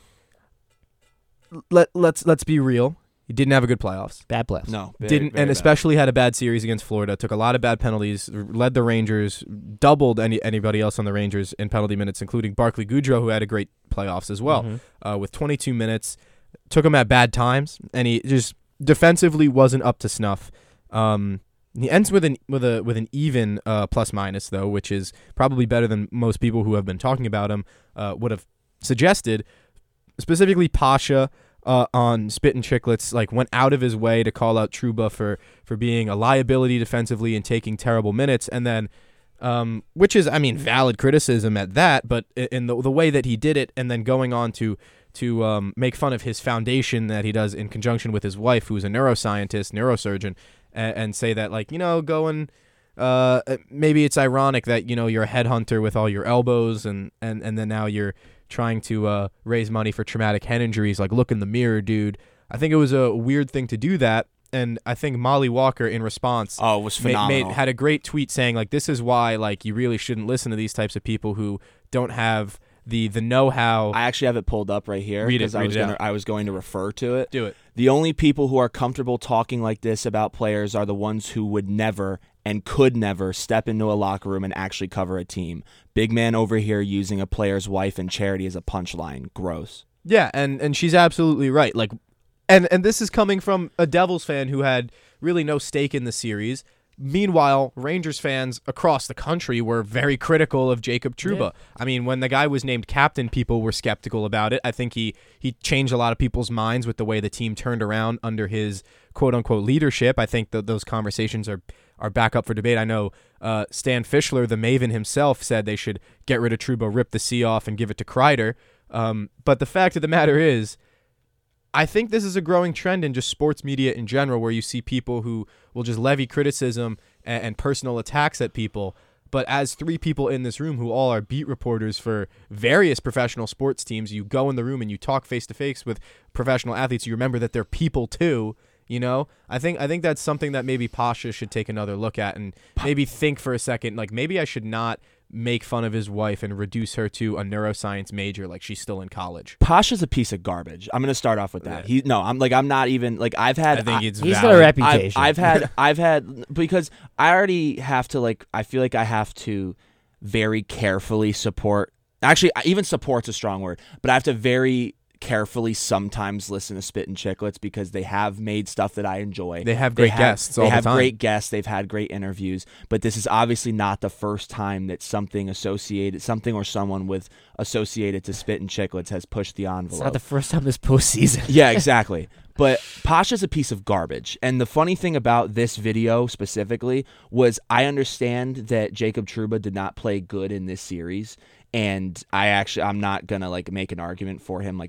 Speaker 2: let's be real. He didn't have a good playoffs.
Speaker 3: Bad playoffs.
Speaker 4: No.
Speaker 2: Didn't and especially had a bad series against Florida. Took a lot of bad penalties. Led the Rangers. Doubled anybody else on the Rangers in penalty minutes, including Barclay Goodrow, who had a great playoffs as well, with 22 minutes. Took him at bad times, and he just defensively wasn't up to snuff. He ends with an even plus minus though, which is probably better than most people who have been talking about him would have suggested. Specifically, Pasha on Spit and Chicklets went out of his way to call out Trouba for being a liability defensively and taking terrible minutes, and then which is valid criticism at that, but in the way that he did it, and then going on to make fun of his foundation that he does in conjunction with his wife, who's a neuroscientist, neurosurgeon, and say that maybe it's ironic that you're a headhunter with all your elbows and then now you're trying to raise money for traumatic head injuries. Look in the mirror, dude. I think it was a weird thing to do that, and I think Molly Walker in response
Speaker 4: Oh, it was phenomenal.
Speaker 2: had a great tweet saying this is why you really shouldn't listen to these types of people who don't have the know-how.
Speaker 4: I actually have it pulled up right here
Speaker 2: Read it,
Speaker 4: because
Speaker 2: read it out.
Speaker 4: I was going to refer to it.
Speaker 2: Do it.
Speaker 4: The only people who are comfortable talking like this about players are the ones who would never and could never step into a locker room and actually cover a team. Big man over here using a player's wife and charity as a punchline. Gross.
Speaker 2: Yeah, and she's absolutely right. And this is coming from a Devils fan who had really no stake in the series. Meanwhile, Rangers fans across the country were very critical of Jacob Trouba. Yeah. When the guy was named captain, people were skeptical about it. I think he changed a lot of people's minds with the way the team turned around under his quote-unquote leadership. I think that those conversations are back up for debate. I know Stan Fischler, the Maven himself, said they should get rid of Trouba, rip the C off, and give it to Kreider. But the fact of the matter is, I think this is a growing trend in just sports media in general, where you see people who will just levy criticism and personal attacks at people. But as 3 people in this room who all are beat reporters for various professional sports teams, you go in the room and you talk face-to-face with professional athletes. You remember that they're people too. I think that's something that maybe Pasha should take another look at and maybe think for a second, maybe I should not make fun of his wife and reduce her to a neuroscience major she's still in college.
Speaker 4: Pasha's a piece of garbage. I'm going to start off with that.
Speaker 2: Yeah.
Speaker 4: I'm not even I've had.
Speaker 2: I think it's
Speaker 3: he's
Speaker 2: valid.
Speaker 3: got a reputation.
Speaker 4: I've had because I already have to I feel like I have to very carefully support. Actually, even support's a strong word, but I have to very carefully sometimes listen to Spit and Chicklets because they have made stuff that I enjoy.
Speaker 2: They have great guests all the time.
Speaker 4: They have great guests. They've had great interviews. But this is obviously not the first time that something or someone with associated to Spit and Chicklets has pushed the envelope.
Speaker 3: It's not the first time this postseason.
Speaker 4: Yeah, exactly. But Pasha's a piece of garbage. And the funny thing about this video specifically was I understand that Jacob Trouba did not play good in this series. And I'm not going to make an argument for him,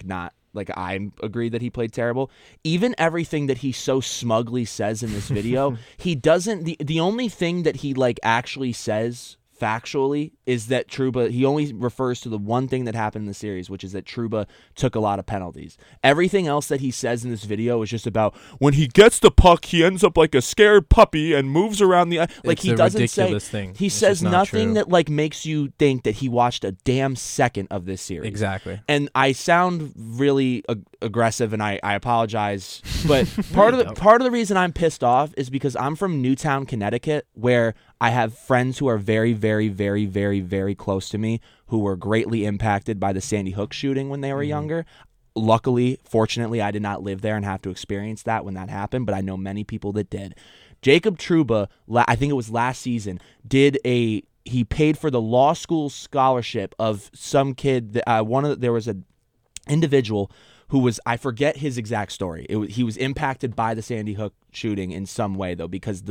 Speaker 4: I agree that he played terrible. Even everything that he so smugly says in this video, he doesn't, the only thing that he actually says factually is that Trouba, he only refers to the one thing that happened in the series, which is that Trouba took a lot of penalties. Everything else that he says in this video is just about when he gets the puck, he ends up like a scared puppy and moves around the
Speaker 2: it's
Speaker 4: he
Speaker 2: a
Speaker 4: doesn't
Speaker 2: ridiculous
Speaker 4: say
Speaker 2: thing.
Speaker 4: He
Speaker 2: It's
Speaker 4: says
Speaker 2: just not
Speaker 4: nothing
Speaker 2: true.
Speaker 4: that makes you think that he watched a damn second of this series.
Speaker 2: Exactly.
Speaker 4: And I sound really aggressive, and I apologize. But part of the reason I'm pissed off is because I'm from Newtown, Connecticut, where I have friends who are very, very, very, very, very close to me who were greatly impacted by the Sandy Hook shooting when they were younger. Luckily, fortunately, I did not live there and have to experience that when that happened, but I know many people that did. Jacob Trouba, I think it was last season, he paid for the law school scholarship of some kid. There was an individual who was, I forget his exact story. He was impacted by the Sandy Hook shooting in some way though, because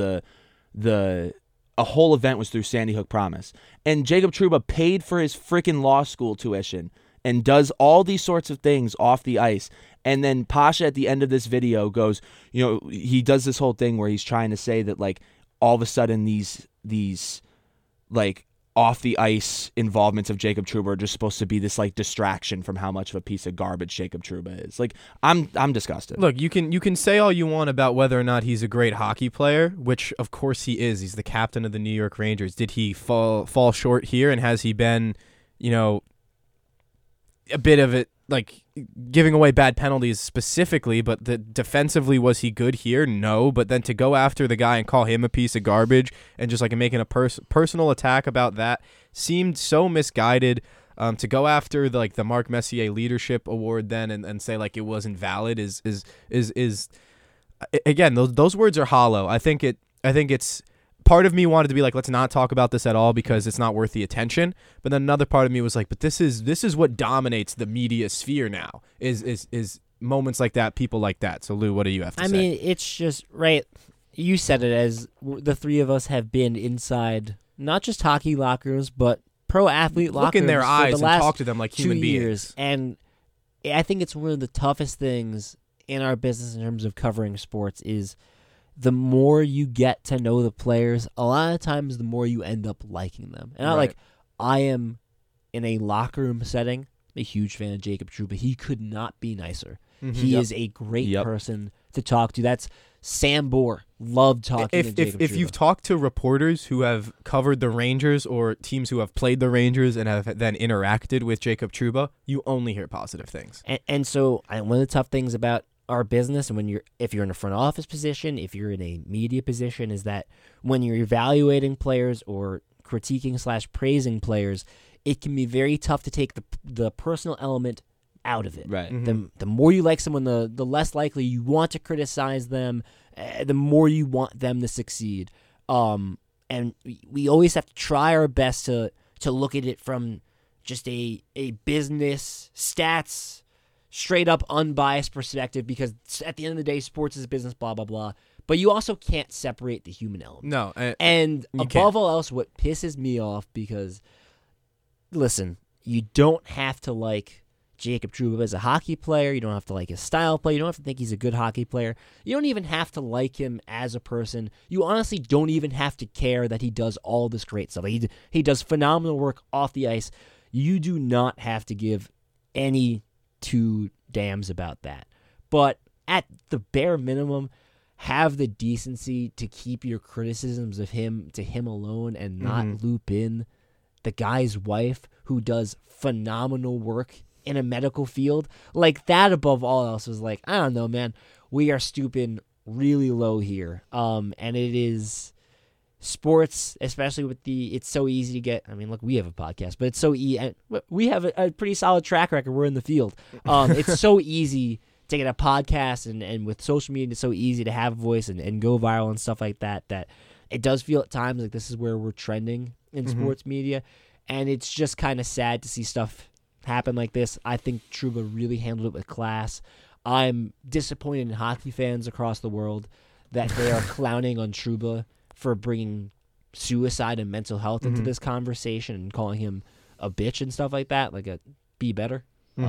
Speaker 4: a whole event was through Sandy Hook Promise, and Jacob Trouba paid for his freaking law school tuition and does all these sorts of things off the ice. And then Pasha at the end of this video goes, he does this whole thing where he's trying to say that like all of a sudden these like off the ice involvements of Jacob Trouba are just supposed to be this like distraction from how much of a piece of garbage Jacob Trouba is. Like I'm disgusted.
Speaker 2: Look, you can say all you want about whether or not he's a great hockey player, which of course he is. He's the captain of the New York Rangers. Did he fall short here, and has he been, a bit of it, like giving away bad penalties specifically, but defensively, was he good here? No. But then to go after the guy and call him a piece of garbage and just like making a personal attack about that seemed so misguided. To go after the Marc Messier Leadership Award then and say like it wasn't valid is again, those words are hollow. I think it's part of me wanted to be like, let's not talk about this at all because it's not worth the attention. But then another part of me was like, but this is what dominates the media sphere now is moments like that, people like that. So Lou, what do you have to say?
Speaker 3: I mean, it's just right. You said it, as the three of us have been inside not just hockey locker rooms, but pro athlete locker rooms.
Speaker 2: Look in their eyes
Speaker 3: and
Speaker 2: talk to them like human
Speaker 3: 2
Speaker 2: beings.
Speaker 3: years. And I think it's one of the toughest things in our business in terms of covering sports is the more you get to know the players, a lot of times the more you end up liking them. And I am in a locker room setting, I'm a huge fan of Jacob Trouba. He could not be nicer.
Speaker 2: Mm-hmm.
Speaker 3: He is a great person to talk to. That's Sam Bohr. Loved talking to Jacob
Speaker 2: If
Speaker 3: Trouba.
Speaker 2: you've talked to reporters who have covered the Rangers or teams who have played the Rangers and have then interacted with Jacob Trouba, you only hear positive things.
Speaker 3: And so one of the tough things about our business, and if you're in a front office position, if you're in a media position, is that when you're evaluating players or critiquing / praising players, it can be very tough to take the personal element out of it.
Speaker 4: Right.
Speaker 2: Mm-hmm.
Speaker 3: The more you like someone, the less likely you want to criticize them, the more you want them to succeed. And we always have to try our best to look at it from just a business stats, straight up unbiased perspective, because at the end of the day, sports is business, blah, blah, blah. But you also can't separate the human element.
Speaker 2: No.
Speaker 3: And above all else, what pisses me off, because, listen, you don't have to like Jacob Trouba as a hockey player. You don't have to like his style of play. You don't have to think he's a good hockey player. You don't even have to like him as a person. You honestly don't even have to care that he does all this great stuff. He does phenomenal work off the ice. You do not have to give any two damns about that. But at the bare minimum, have the decency to keep your criticisms of him to him alone and not loop in the guy's wife who does phenomenal work in a medical field. Like that above all else was like, I don't know, man. We are stooping really low here. And it is sports, especially with it's so easy to get. I mean, look, we have a podcast, but it's so easy. We have a pretty solid track record. We're in the field. It's so easy to get a podcast, and with social media, it's so easy to have a voice and go viral and stuff like that, that it does feel at times like this is where we're trending in sports media. And it's just kind of sad to see stuff happen like this. I think Trouba really handled it with class. I'm disappointed in hockey fans across the world that they are clowning on Trouba for bringing suicide and mental health into this conversation and calling him a bitch and stuff like that, like be better.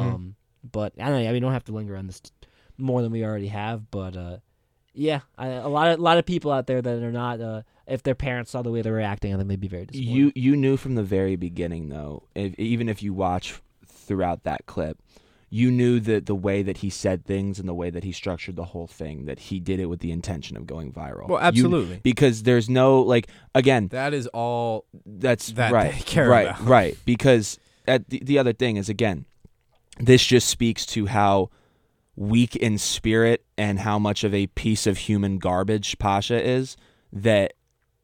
Speaker 3: But I don't know. I mean, we don't have to linger on this more than we already have. But yeah, a lot of people out there that are not. If their parents saw the way they were acting, I think they'd be very disappointed.
Speaker 4: You knew from the very beginning, though. Even if you watch throughout that clip, you knew that the way that he said things and the way that he structured the whole thing, that he did it with the intention of going viral.
Speaker 2: Well, absolutely.
Speaker 4: Because there's no, again.
Speaker 2: That is all
Speaker 4: that's
Speaker 2: that
Speaker 4: right,
Speaker 2: they care
Speaker 4: right,
Speaker 2: about.
Speaker 4: Right. Because the other thing is, again, this just speaks to how weak in spirit and how much of a piece of human garbage Pasha is, that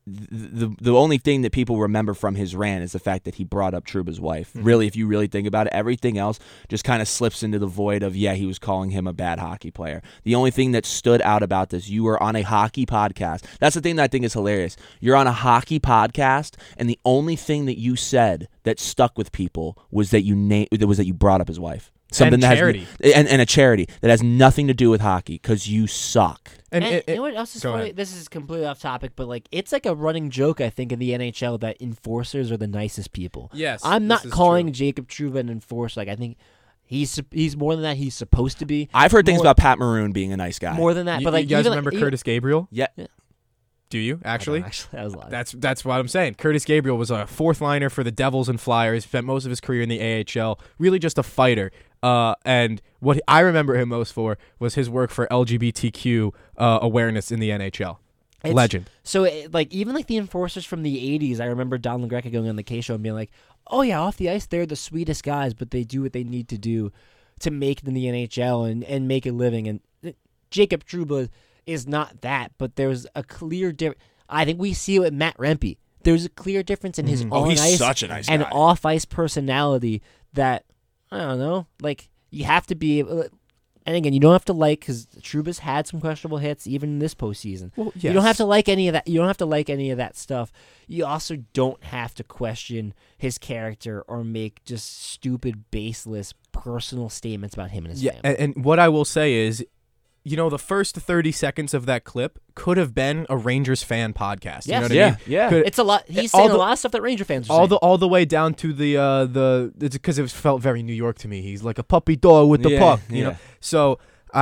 Speaker 4: the only thing that people remember from his rant is the fact that he brought up Trouba's wife. Really, if you really think about it, everything else just kind of slips into the void of, he was calling him a bad hockey player. The only thing that stood out about this, you were on a hockey podcast. That's the thing that I think is hilarious. You're on a hockey podcast, and the only thing that you said that stuck with people was that you brought up his wife. Something
Speaker 2: And
Speaker 4: that
Speaker 2: charity.
Speaker 4: and a charity that has nothing to do with hockey because you suck.
Speaker 3: And you know what else is
Speaker 2: go
Speaker 3: funny?
Speaker 2: ahead.
Speaker 3: This is completely off topic, but like it's like a running joke, I think, in the NHL that enforcers are the nicest people.
Speaker 2: Yes,
Speaker 3: I'm
Speaker 2: this
Speaker 3: not
Speaker 2: is
Speaker 3: calling
Speaker 2: true.
Speaker 3: Jacob Trouba an enforcer. Like I think he's more than that. He's supposed to be.
Speaker 4: I've heard things
Speaker 3: More-
Speaker 4: about Pat Maroon being a nice guy.
Speaker 3: more than that.
Speaker 2: You,
Speaker 3: but like
Speaker 2: you guys
Speaker 3: even,
Speaker 2: remember
Speaker 3: like,
Speaker 2: Curtis Gabriel?
Speaker 4: Yeah.
Speaker 2: Do you
Speaker 3: I
Speaker 2: actually?
Speaker 3: don't actually, that was live.
Speaker 2: That's what I'm saying. Curtis Gabriel was a fourth liner for the Devils and Flyers. Spent most of his career in the AHL. Really just a fighter. And what I remember him most for was his work for LGBTQ awareness in the NHL.
Speaker 3: It's-
Speaker 2: Legend.
Speaker 3: So, like, even like the enforcers from the '80s, I remember Don LaGreca going on the K show and being like, "Oh yeah, off the ice, they're the sweetest guys, but they do what they need to do to make it in the NHL and make a living." And Jacob Trouba is not that, but there's a clear difference. I think we see it with Matt Rempe. There's a clear difference in his on
Speaker 4: he's
Speaker 3: ice
Speaker 4: such a nice
Speaker 3: and
Speaker 4: guy.
Speaker 3: off ice personality that I don't know. Like you have to be able. And again, you don't have to like because Trouba's had some questionable hits even in this postseason.
Speaker 2: Well,
Speaker 3: You don't have to like any of that. You don't have to like any of that stuff. You also don't have to question his character or make just stupid, baseless personal statements about him and his family.
Speaker 2: And what I will say is, the first 30 seconds of that clip could have been a Rangers fan podcast. You know what I mean?
Speaker 4: Yeah.
Speaker 2: Could-
Speaker 3: It's a lot. He's
Speaker 2: all
Speaker 3: saying
Speaker 2: the-
Speaker 3: a lot of stuff that Ranger fans are saying.
Speaker 2: all the way down to the because it felt very New York to me. He's like a puppy dog with the
Speaker 4: Yeah,
Speaker 2: puck,
Speaker 4: yeah.
Speaker 2: So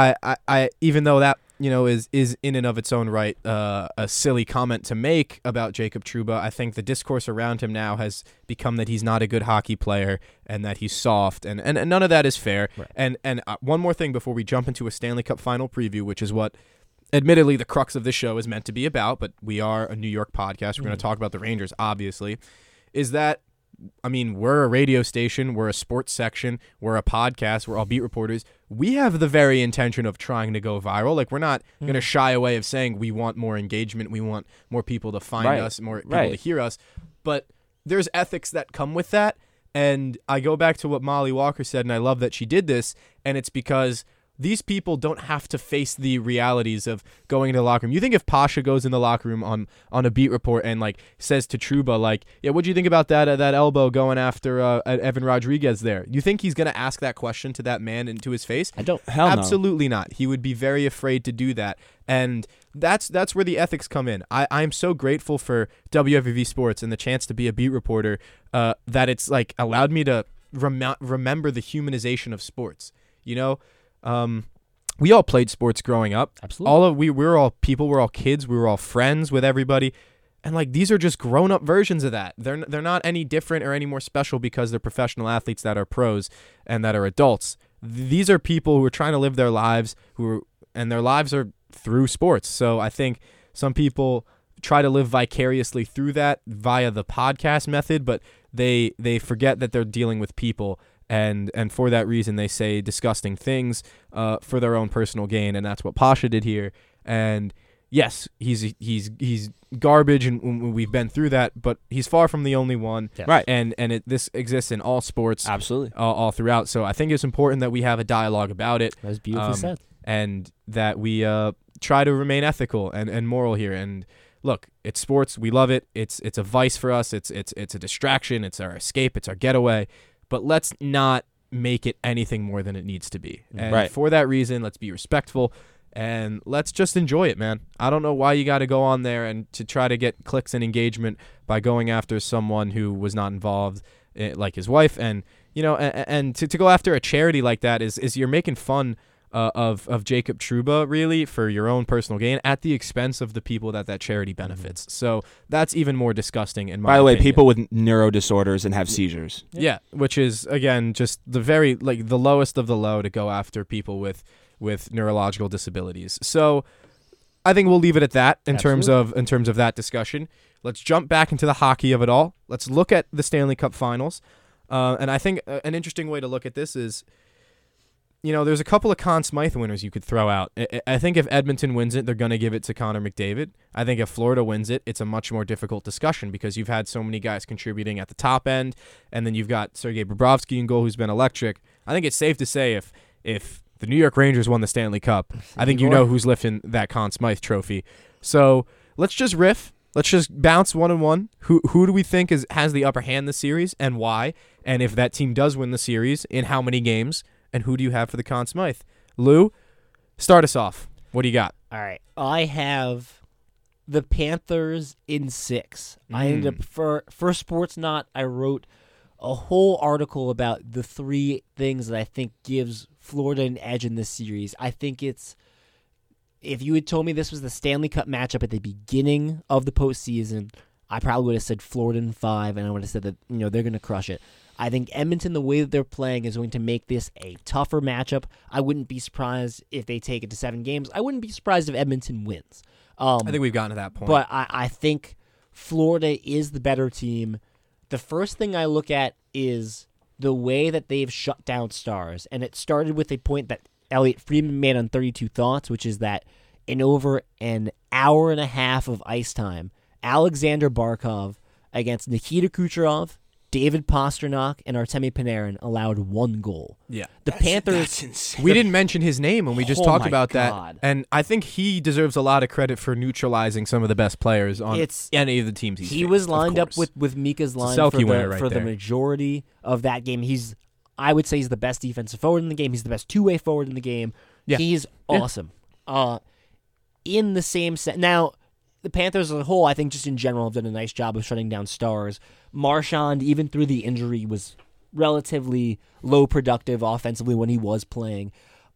Speaker 2: I even though that is in and of its own right a silly comment to make about Jacob Trouba, I think the discourse around him now has become that he's not a good hockey player and that he's soft, and none of that is fair.
Speaker 3: Right.
Speaker 2: And one more thing before we jump into a Stanley Cup final preview, which is what admittedly the crux of this show is meant to be about, but we are a New York podcast. We're going to talk about the Rangers, obviously, is that, we're a radio station, we're a sports section, we're a podcast, we're all beat reporters. We have the very intention of trying to go viral. Like, we're not going to shy away of saying we want more engagement, we want more people to find
Speaker 4: Right.
Speaker 2: us, more people
Speaker 4: Right.
Speaker 2: to hear us. But there's ethics that come with that. And I go back to what Molly Walker said, and I love that she did this, and it's because these people don't have to face the realities of going into the locker room. You think if Pasha goes in the locker room on a beat report and says to Trouba yeah, what'd you think about that elbow going after Evan Rodriguez there? You think he's gonna ask that question to that man into his face?
Speaker 3: I don't.
Speaker 4: Hell no.
Speaker 2: Absolutely not. He would be very afraid to do that, and that's where the ethics come in. I'm so grateful for WFV Sports and the chance to be a beat reporter that it's allowed me to remember the humanization of sports. We all played sports growing up.
Speaker 3: Absolutely.
Speaker 2: We were all people. We're all kids. We were all friends with everybody, and these are just grown-up versions of that. They're not any different or any more special because they're professional athletes that are pros and that are adults. These are people who are trying to live their lives, and their lives are through sports. So I think some people try to live vicariously through that via the podcast method, but they forget that they're dealing with people. And for that reason, they say disgusting things for their own personal gain, and that's what Pasha did here. And yes, he's garbage, and we've been through that, but he's far from the only one.
Speaker 3: Yeah.
Speaker 4: Right.
Speaker 2: And this exists in all sports,
Speaker 4: Absolutely.
Speaker 2: all throughout. So I think it's important that we have a dialogue about it,
Speaker 3: That was beautifully said.
Speaker 2: and that we try to remain ethical and moral here. And look, it's sports. We love it. It's a vice for us. It's a distraction. It's our escape. It's our getaway. But let's not make it anything more than it needs to be. And
Speaker 4: Right.
Speaker 2: for that reason, let's be respectful and let's just enjoy it, man. I don't know why you got to go on there and to try to get clicks and engagement by going after someone who was not involved, like his wife. And, and to go after a charity like that is you're making fun of Jacob Trouba, really, for your own personal gain at the expense of the people that charity benefits. So that's even more disgusting in my
Speaker 4: By the way,
Speaker 2: opinion.
Speaker 4: people with neuro disorders and have seizures.
Speaker 2: Yeah, which is, again, just the very, the lowest of the low to go after people with neurological disabilities. So I think we'll leave it at that in terms of that discussion. Let's jump back into the hockey of it all. Let's look at the Stanley Cup Finals. And I think an interesting way to look at this is, there's a couple of Conn Smythe winners you could throw out. I think if Edmonton wins it, they're going to give it to Connor McDavid. I think if Florida wins it, it's a much more difficult discussion because you've had so many guys contributing at the top end, and then you've got Sergei Bobrovsky in goal who's been electric. I think it's safe to say if the New York Rangers won the Stanley Cup, I think you know who's lifting that Conn Smythe trophy. So let's just riff. Let's just bounce 1-1. Who do we think has the upper hand this series and why? And if that team does win the series, in how many games? And who do you have for the Conn Smythe? Lou, start us off. What do you got?
Speaker 3: All right. I have the Panthers in 6. I ended up, for Sportsnaut, I wrote a whole article about the 3 things that I think gives Florida an edge in this series. I think it's, if you had told me this was the Stanley Cup matchup at the beginning of the postseason, I probably would have said Florida in 5, and I would have said that they're going to crush it. I think Edmonton, the way that they're playing, is going to make this a tougher matchup. I wouldn't be surprised if they take it to 7 games. I wouldn't be surprised if Edmonton wins.
Speaker 2: I think we've gotten to that point.
Speaker 3: But I think Florida is the better team. The first thing I look at is the way that they've shut down Stars. And it started with a point that Elliot Friedman made on 32 Thoughts, which is that in over an hour and a half of ice time, Alexander Barkov against Nikita Kucherov, David Pastrnak, and Artemi Panarin allowed 1 goal.
Speaker 2: Yeah.
Speaker 3: Panthers,
Speaker 4: insane.
Speaker 2: We didn't mention his name when we just talked
Speaker 3: my
Speaker 2: about
Speaker 3: God.
Speaker 2: that. And I think he deserves a lot of credit for neutralizing some of the best players on any of the teams
Speaker 3: he was lined up with Mika's line for the majority of that game. I would say he's the best defensive forward in the game. He's the best two-way forward in the game.
Speaker 2: Yeah.
Speaker 3: He's awesome. In the same set. Now, the Panthers as a whole, I think just in general, have done a nice job of shutting down Stars. Marchand, even through the injury, was relatively low productive offensively when he was playing.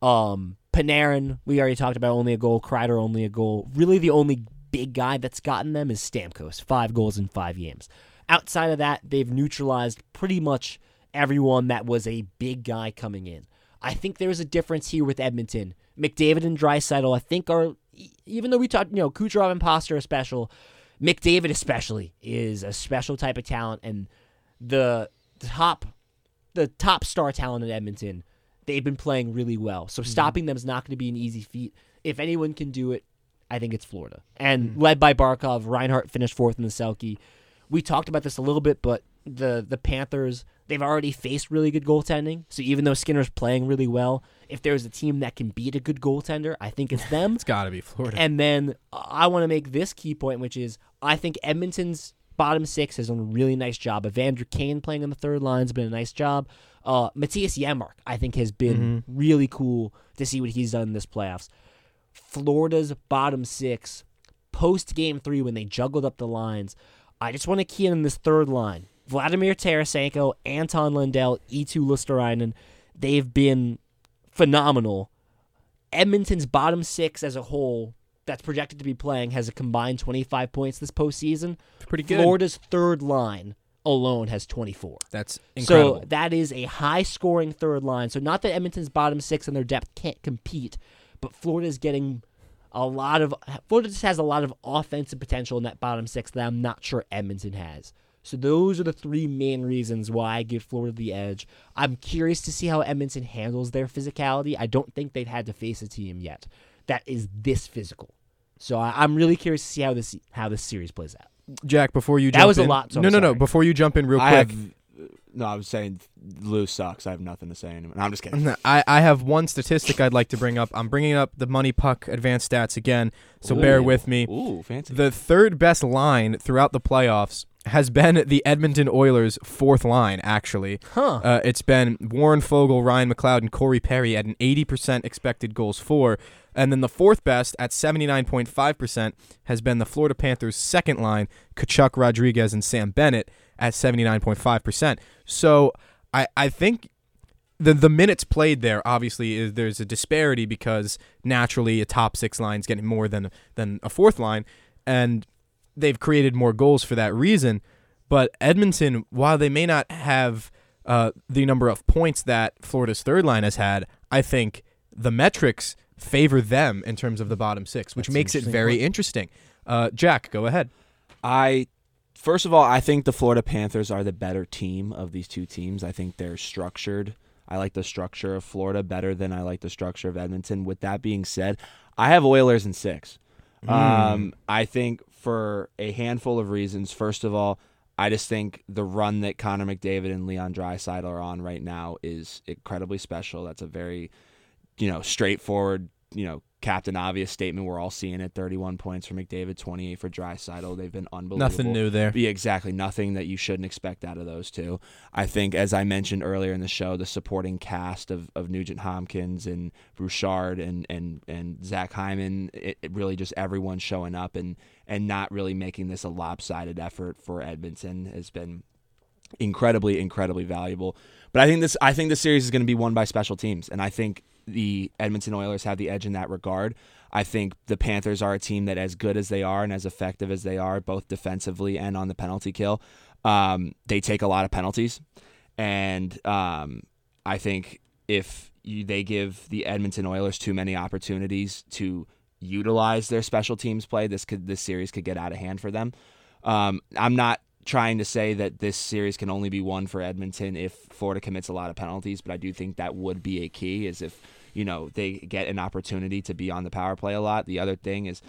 Speaker 3: Panarin, we already talked about, only a goal. Kreider, only a goal. Really the only big guy that's gotten them is Stamkos, 5 goals in 5 games. Outside of that, they've neutralized pretty much everyone that was a big guy coming in. I think there's a difference here with Edmonton. McDavid and Draisaitl, I think, are, even though we talked, Kucherov and Pasta are special, McDavid especially is a special type of talent, and the top star talent in Edmonton, they've been playing really well. So stopping them is not going to be an easy feat. If anyone can do it, I think it's Florida. And led by Barkov, Reinhart finished 4th in the Selke. We talked about this a little bit, but the Panthers, they've already faced really good goaltending. So even though Skinner's playing really well, if there's a team that can beat a good goaltender, I think it's them.
Speaker 2: It's got to be Florida.
Speaker 3: And then I want to make this key point, which is I think Edmonton's bottom 6 has done a really nice job. Evander Kane playing on the third line has been a nice job. Matthias Janmark, I think, has been really cool to see what he's done in this playoffs. Florida's bottom 6, post-Game 3 when they juggled up the lines, I just want to key in on this third line. Vladimir Tarasenko, Anton Lundell, Eetu Luostarinen, they've been phenomenal. Edmonton's bottom 6 as a whole that's projected to be playing has a combined 25 points this postseason.
Speaker 2: Pretty good.
Speaker 3: Florida's third line alone has 24.
Speaker 2: That's incredible.
Speaker 3: So that is a high-scoring third line. So not that Edmonton's bottom 6 and their depth can't compete, but Florida's getting Florida just has a lot of offensive potential in that bottom 6 that I'm not sure Edmonton has. So those are the 3 main reasons why I give Florida the edge. I'm curious to see how Edmonton handles their physicality. I don't think they've had to face a team yet that is this physical. So I'm really curious to see how this series plays out.
Speaker 2: Jack, before you jump in.
Speaker 3: That was a lot, so I'm
Speaker 2: No.
Speaker 3: sorry.
Speaker 2: Before you jump in real quick.
Speaker 4: I was saying Lou sucks. I have nothing to say anymore. No, I'm just kidding.
Speaker 2: I have one statistic I'd like to bring up. I'm bringing up the Money Puck advanced stats again, so bear with me.
Speaker 4: Ooh, fancy.
Speaker 2: The third best line throughout the playoffs has been the Edmonton Oilers' fourth line, actually. It's been Warren Fogle, Ryan McLeod, and Corey Perry at an 80% expected goals for. And then the fourth best at 79.5% has been the Florida Panthers' second line, Kachuk, Rodriguez, and Sam Bennett at 79.5%. So I think the minutes played there, obviously, there's a disparity because naturally a top 6 line's getting more than a fourth line, and they've created more goals for that reason. But Edmonton, while they may not have the number of points that Florida's third line has had, I think the metrics favor them in terms of the bottom 6, which makes it very interesting. Jack, go ahead.
Speaker 4: First of all, I think the Florida Panthers are the better team of these two teams. I think they're structured. I like the structure of Florida better than I like the structure of Edmonton. With that being said, I have Oilers in 6. I think for a handful of reasons. First of all, I just think the run that Connor McDavid and Leon Draisaitl are on right now is incredibly special. That's a very, straightforward, Captain Obvious statement. We're all seeing it. 31 points for McDavid, 28 for Draisaitl. They've been unbelievable.
Speaker 2: Nothing new there.
Speaker 4: Yeah, exactly. Nothing that you shouldn't expect out of those two. I think, as I mentioned earlier in the show, the supporting cast of Nugent Hopkins and Bouchard and Zach Hyman, it really just everyone showing up and not really making this a lopsided effort for Edmonton has been incredibly, incredibly valuable. But I think this series is going to be won by special teams, and I think the Edmonton Oilers have the edge in that regard. I think the Panthers are a team that, as good as they are and as effective as they are, both defensively and on the penalty kill, they take a lot of penalties. And I think if they give the Edmonton Oilers too many opportunities to utilize their special teams play, this series could get out of hand for them. I'm not trying to say that this series can only be won for Edmonton if Florida commits a lot of penalties, but I do think that would be a key, is if they get an opportunity to be on the power play a lot. The other thing is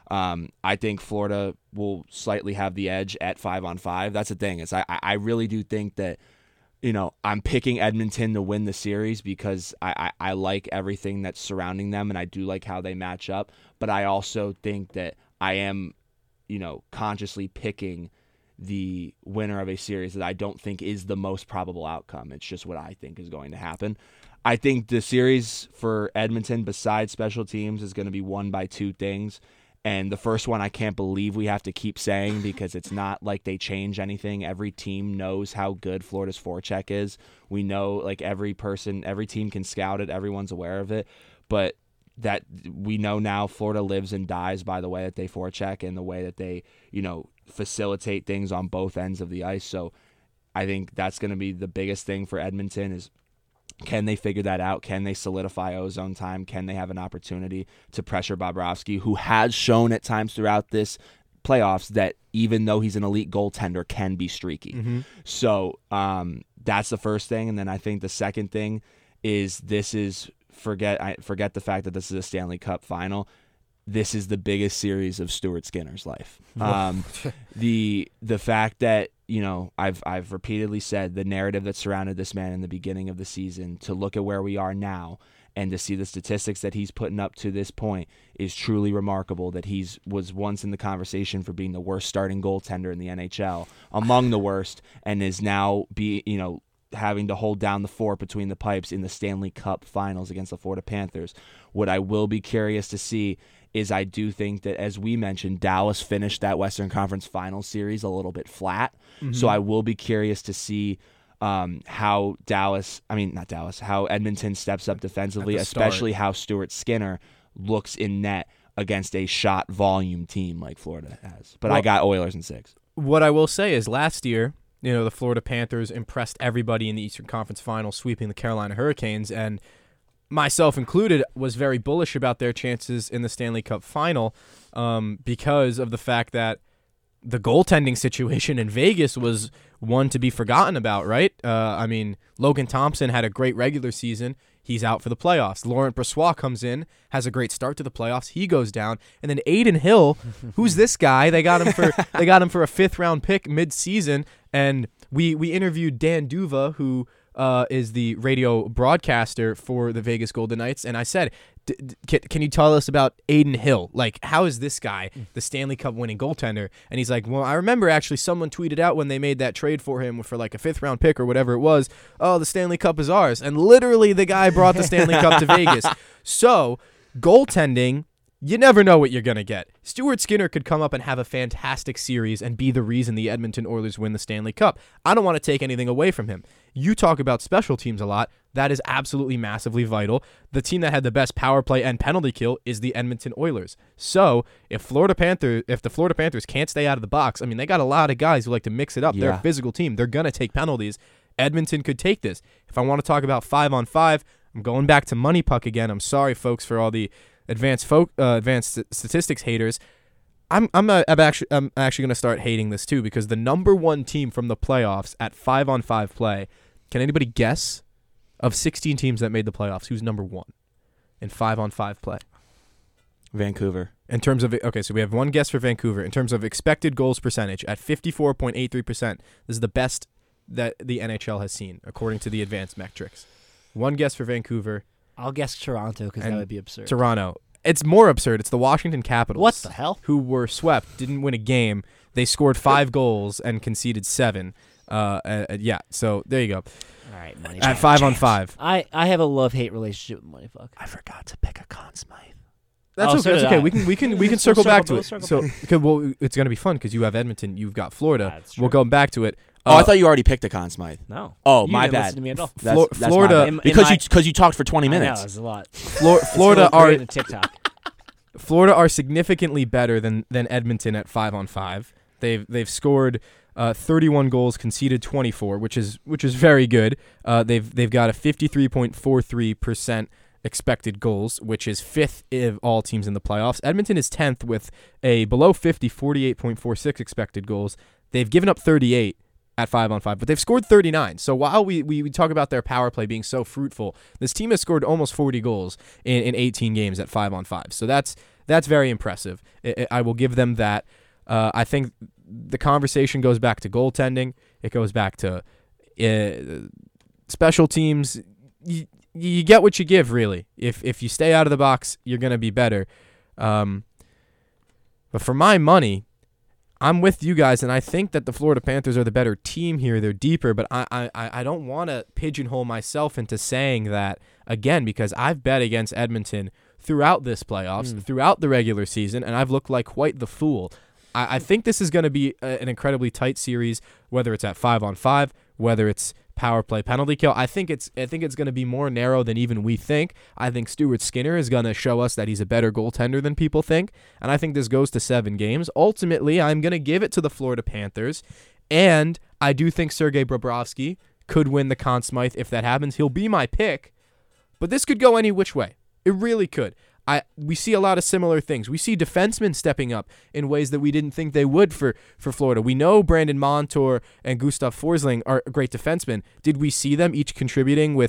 Speaker 4: I think Florida will slightly have the edge at 5-on-5. That's the thing, is I really do think that I'm picking Edmonton to win the series because I like everything that's surrounding them, and I do like how they match up, but I also think that I am consciously picking the winner of a series that I don't think is the most probable outcome. It's just what I think is going to happen. I think the series for Edmonton, besides special teams, is going to be won by 2 things. And the first one I can't believe we have to keep saying, because it's not like they change anything. Every team knows how good Florida's forecheck is. We know, every team can scout it. Everyone's aware of it. But that we know now, Florida lives and dies by the way that they forecheck and the way that they, facilitate things on both ends of the ice. So I think that's going to be the biggest thing for Edmonton, is can they figure that out? Can they solidify ozone time? Can they have an opportunity to pressure Bobrovsky, who has shown at times throughout this playoffs that even though he's an elite goaltender, can be streaky. Mm-hmm. So that's the first thing. And then I think the second thing is forget the fact that this is a Stanley Cup final. This is the biggest series of Stuart Skinner's life. The fact that I've repeatedly said the narrative that surrounded this man in the beginning of the season, to look at where we are now and to see the statistics that he's putting up to this point is truly remarkable. That was once in the conversation for being the worst starting goaltender in the NHL, among the worst, and is now having to hold down the fort between the pipes in the Stanley Cup Finals against the Florida Panthers. What I will be curious to see is, I do think that, as we mentioned, Dallas finished that Western Conference Finals series a little bit flat. Mm-hmm. So I will be curious to see how Edmonton steps up defensively, especially how Stuart Skinner looks in net against a shot volume team like Florida has. But I got Oilers in 6.
Speaker 2: What I will say is, last year, the Florida Panthers impressed everybody in the Eastern Conference Final, sweeping the Carolina Hurricanes, and myself included was very bullish about their chances in the Stanley Cup Final because of the fact that the goaltending situation in Vegas was one to be forgotten about, right? Logan Thompson had a great regular season. He's out for the playoffs. Laurent Brossoit comes in, has a great start to the playoffs. He goes down, and then Aiden Hill, who's this guy? They got him for a 5th-round pick mid-season, and we interviewed Dan Duva, who is the radio broadcaster for the Vegas Golden Knights, and I said, can you tell us about Aiden Hill? How is this guy the Stanley Cup winning goaltender? And he's like, well, I remember actually someone tweeted out when they made that trade for him for a 5th-round pick or whatever it was, oh, the Stanley Cup is ours. And literally the guy brought the Stanley Cup to Vegas. So goaltending, you never know what you're going to get. Stuart Skinner could come up and have a fantastic series and be the reason the Edmonton Oilers win the Stanley Cup. I don't want to take anything away from him. You talk about special teams a lot. That is absolutely massively vital. The team that had the best power play and penalty kill is the Edmonton Oilers. So if the Florida Panthers can't stay out of the box, they got a lot of guys who like to mix it up. Yeah. They're a physical team. They're going to take penalties. Edmonton could take this. If I want to talk about 5-on-5, I'm going back to Money Puck again. I'm sorry, folks, for all the advanced statistics haters. I'm actually going to start hating this too, because the number 1 team from the playoffs at 5-on-5 play, can anybody guess of 16 teams that made the playoffs, who's number 1 in 5-on-5 play?
Speaker 4: Vancouver.
Speaker 2: In terms of so we have one guess for Vancouver. In terms of expected goals percentage at 54.83%, this is the best that the NHL has seen according to the advanced metrics. One guess for Vancouver.
Speaker 3: I'll guess Toronto because that
Speaker 2: And
Speaker 3: would be absurd.
Speaker 2: Toronto. It's more absurd. It's the Washington Capitals.
Speaker 3: What the hell?
Speaker 2: Who were swept, didn't win a game. They scored 5 goals and conceded 7. Yeah. So there you go.
Speaker 3: All right, money.
Speaker 2: At 5-on-5.
Speaker 3: I have a love-hate relationship with Moneyfuck.
Speaker 4: I forgot to pick a Conn Smythe.
Speaker 2: That's
Speaker 3: Oh,
Speaker 2: okay.
Speaker 3: so
Speaker 2: That's
Speaker 3: did
Speaker 2: okay.
Speaker 3: I.
Speaker 2: We can circle back to
Speaker 3: we'll
Speaker 2: it.
Speaker 3: circle
Speaker 2: So well, it's gonna be fun because you have Edmonton, you've got Florida.
Speaker 3: That's
Speaker 2: We'll
Speaker 3: true.
Speaker 2: go back to it.
Speaker 4: I thought you already picked a Conn Smythe.
Speaker 3: No.
Speaker 4: Oh,
Speaker 3: You
Speaker 4: my
Speaker 3: didn't
Speaker 4: bad.
Speaker 3: listen to me at all.
Speaker 4: That's
Speaker 2: Florida-
Speaker 4: my bad.
Speaker 3: In
Speaker 4: because
Speaker 3: my-
Speaker 4: you talked for 20
Speaker 3: I know,
Speaker 4: minutes.
Speaker 3: it's a lot.
Speaker 2: Florida
Speaker 3: It's
Speaker 2: are
Speaker 3: great at TikTok.
Speaker 2: Florida are significantly better than Edmonton at 5-on-5. They've scored 31 goals, conceded 24, which is very good. They've got a 53.43% expected goals, which is 5th of all teams in the playoffs. Edmonton is 10th with a below 50 48.46 expected goals. They've given up 38 at 5-on-5, but they've scored 39. So while we talk about their power play being so fruitful, this team has scored almost 40 goals in 18 games at 5-on-5. So that's very impressive. I will give them that. I think the conversation goes back to goaltending. It goes back to special teams. You get what you give, really. If you stay out of the box, you're going to be better. But for my money, I'm with you guys, and I think that the Florida Panthers are the better team here. They're deeper, but I don't want to pigeonhole myself into saying that, again, because I've bet against Edmonton throughout this playoffs, throughout the regular season, and I've looked like quite the fool. I think this is going to be an incredibly tight series, whether it's at 5-on-5, whether it's power play penalty kill. I think it's going to be more narrow than even we think. I think Stuart Skinner is going to show us that he's a better goaltender than people think, and I think this goes to 7 games. Ultimately, I'm going to give it to the Florida Panthers, and I do think Sergei Bobrovsky could win the Conn Smythe if that happens. He'll be my pick, but this could go any which way. It really could. We see a lot of similar things. We see defensemen stepping up in ways that we didn't think they would for Florida. We know Brandon Montour and Gustav Forsling are great defensemen. Did we see them each contributing with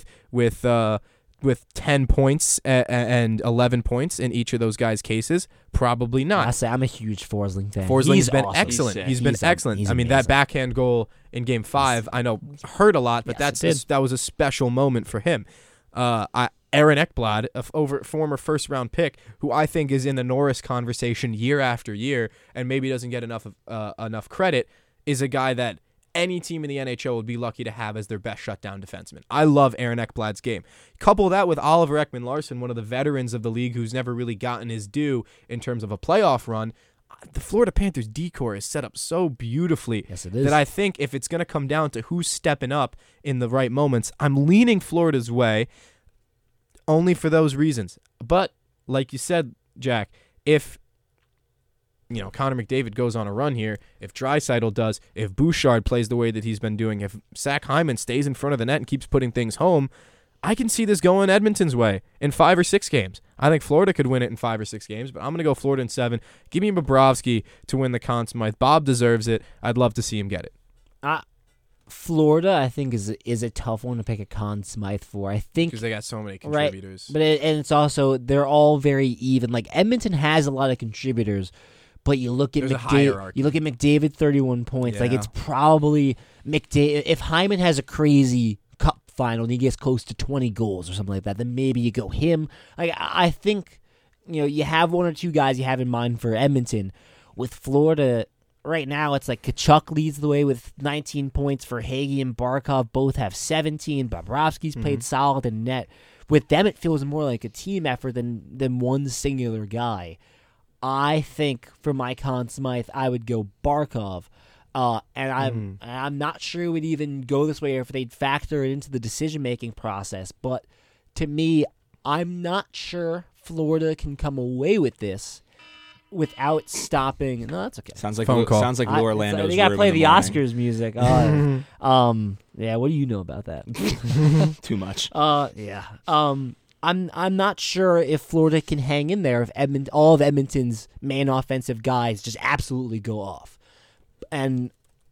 Speaker 2: 10 points and 11 points in each of those guys' cases? Probably not.
Speaker 3: I'm a huge Forsling fan.
Speaker 2: Forsling's
Speaker 3: He's
Speaker 2: been
Speaker 3: awesome.
Speaker 2: excellent.
Speaker 4: He's
Speaker 2: He's been excellent.
Speaker 3: he's
Speaker 2: I mean, that
Speaker 3: amazing.
Speaker 2: backhand goal in Game 5, I know, hurt a lot, but
Speaker 3: Yes, it did.
Speaker 2: that was a special moment for him. Aaron Ekblad, former first-round pick, who I think is in the Norris conversation year after year and maybe doesn't get enough credit, is a guy that any team in the NHL would be lucky to have as their best shutdown defenseman. I love Aaron Ekblad's game. Couple that with Oliver Ekman-Larsson, one of the veterans of the league who's never really gotten his due in terms of a playoff run. The Florida Panthers decor is set up so beautifully
Speaker 3: Yes, it is.
Speaker 2: that I think if it's going to come down to who's stepping up in the right moments, I'm leaning Florida's way only for those reasons. But like you said, Jack, if Connor McDavid goes on a run here, if Draisaitl does, if Bouchard plays the way that he's been doing, if Zach Hyman stays in front of the net and keeps putting things home, I can see this going Edmonton's way in 5 or 6 games. I think Florida could win it in 5 or 6 games, but I'm going to go Florida in 7. Give me Bobrovsky to win the Conn Smythe. Bob deserves it. I'd love to see him get it.
Speaker 3: Florida, I think, is a tough one to pick a Conn Smythe for. I think
Speaker 2: Because they got so many
Speaker 3: Right,
Speaker 2: contributors.
Speaker 3: but and it's also they're all very even. Like Edmonton has a lot of contributors, but you look at
Speaker 2: There's a
Speaker 3: McDavid.
Speaker 2: hierarchy.
Speaker 3: You look at McDavid, 31 points. Like
Speaker 2: Yeah.
Speaker 3: it's probably McDavid. If Hyman has a crazy cup final and he gets close to 20 goals or something like that, then maybe you go him. Like I think you have 1 or 2 guys you have in mind for Edmonton. With Florida right now, it's like Kachuk leads the way with 19 points. For Hagee and Barkov both have 17. Bobrovsky's played solid in net. With them, it feels more like a team effort than one singular guy. I think for my Conn Smythe, I would go Barkov. And I'm not sure it would even go this way or if they'd factor it into the decision-making process. But to me, I'm not sure Florida can come away with this without stopping. No, that's okay.
Speaker 4: Sounds like
Speaker 2: Phone call.
Speaker 4: Sounds like Lou Orlando's
Speaker 3: They gotta
Speaker 4: room
Speaker 3: play
Speaker 4: in
Speaker 3: the
Speaker 4: morning.
Speaker 3: Oscars music. Yeah. What do you know about that?
Speaker 4: Too much.
Speaker 3: Yeah. I'm not sure if Florida can hang in there if all of Edmonton's main offensive guys just absolutely go off. And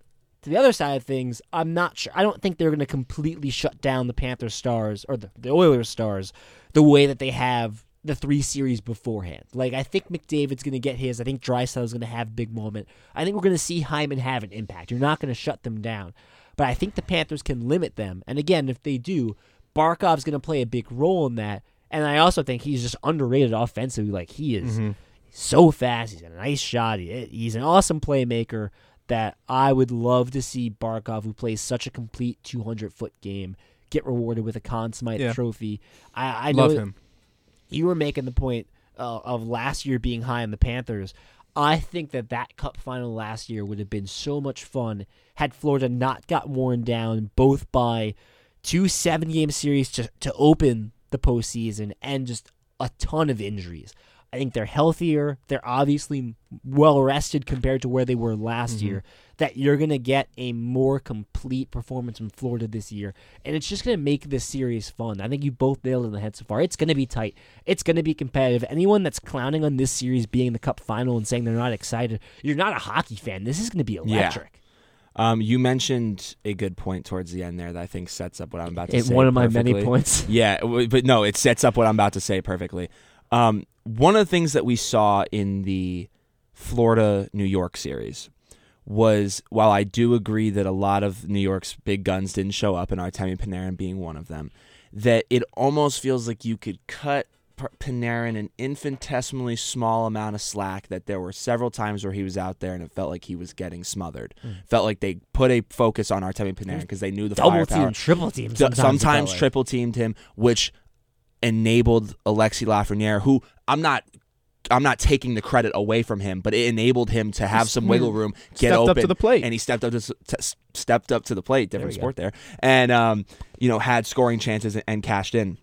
Speaker 3: To the other side of things, I'm not sure. I don't think they're going to completely shut down the Panthers stars or the Oilers stars the way that they have the 3 series beforehand. Like, I think McDavid's going to get his. I think Draisaitl's going to have a big moment. I think we're going to see Hyman have an impact. You're not going to shut them down. But I think the Panthers can limit them. And again, if they do, Barkov's going to play a big role in that. And I also think he's just underrated offensively. Like, he is so fast. He's got a nice shot. He's an awesome playmaker that I would love to see Barkov, who plays such a complete 200-foot game, get rewarded with a Conn Smythe trophy. I know
Speaker 2: love him.
Speaker 3: You were making the point of last year being high on the Panthers. I think that cup final last year would have been so much fun had Florida not got worn down both by 2 7-game series to open the postseason and just a ton of injuries. I think they're healthier. They're obviously well rested compared to where they were last year. That you're going to get a more complete performance from Florida this year. And it's just going to make this series fun. I think you both nailed it on the head so far. It's going to be tight. It's going to be competitive. Anyone that's clowning on this series being the cup final and saying they're not excited, you're not a hockey fan. This is going to be electric.
Speaker 4: You mentioned a good point towards the end there that I think sets up what I'm about to say.
Speaker 3: One of my
Speaker 4: perfectly.
Speaker 3: many points.
Speaker 4: Yeah, but no, it sets up what I'm about to say perfectly. One of the things that we saw in the Florida-New York series was, while I do agree that a lot of New York's big guns didn't show up, and Artemi Panarin being one of them, that it almost feels like you could cut Panarin an infinitesimally small amount of slack, that there were several times where he was out there and it felt like he was getting smothered. Felt like they put a focus on Artemi Panarin because they knew the
Speaker 3: Double
Speaker 4: firepower.
Speaker 3: team, triple team.
Speaker 4: Sometimes triple teamed him, which enabled Alexis Lafreniere, who I'm not taking the credit away from him, but it enabled him to have some wiggle room, get
Speaker 2: stepped
Speaker 4: open,
Speaker 2: up to the plate,
Speaker 4: and he stepped up to the plate. Different sport there, and had scoring chances and cashed in.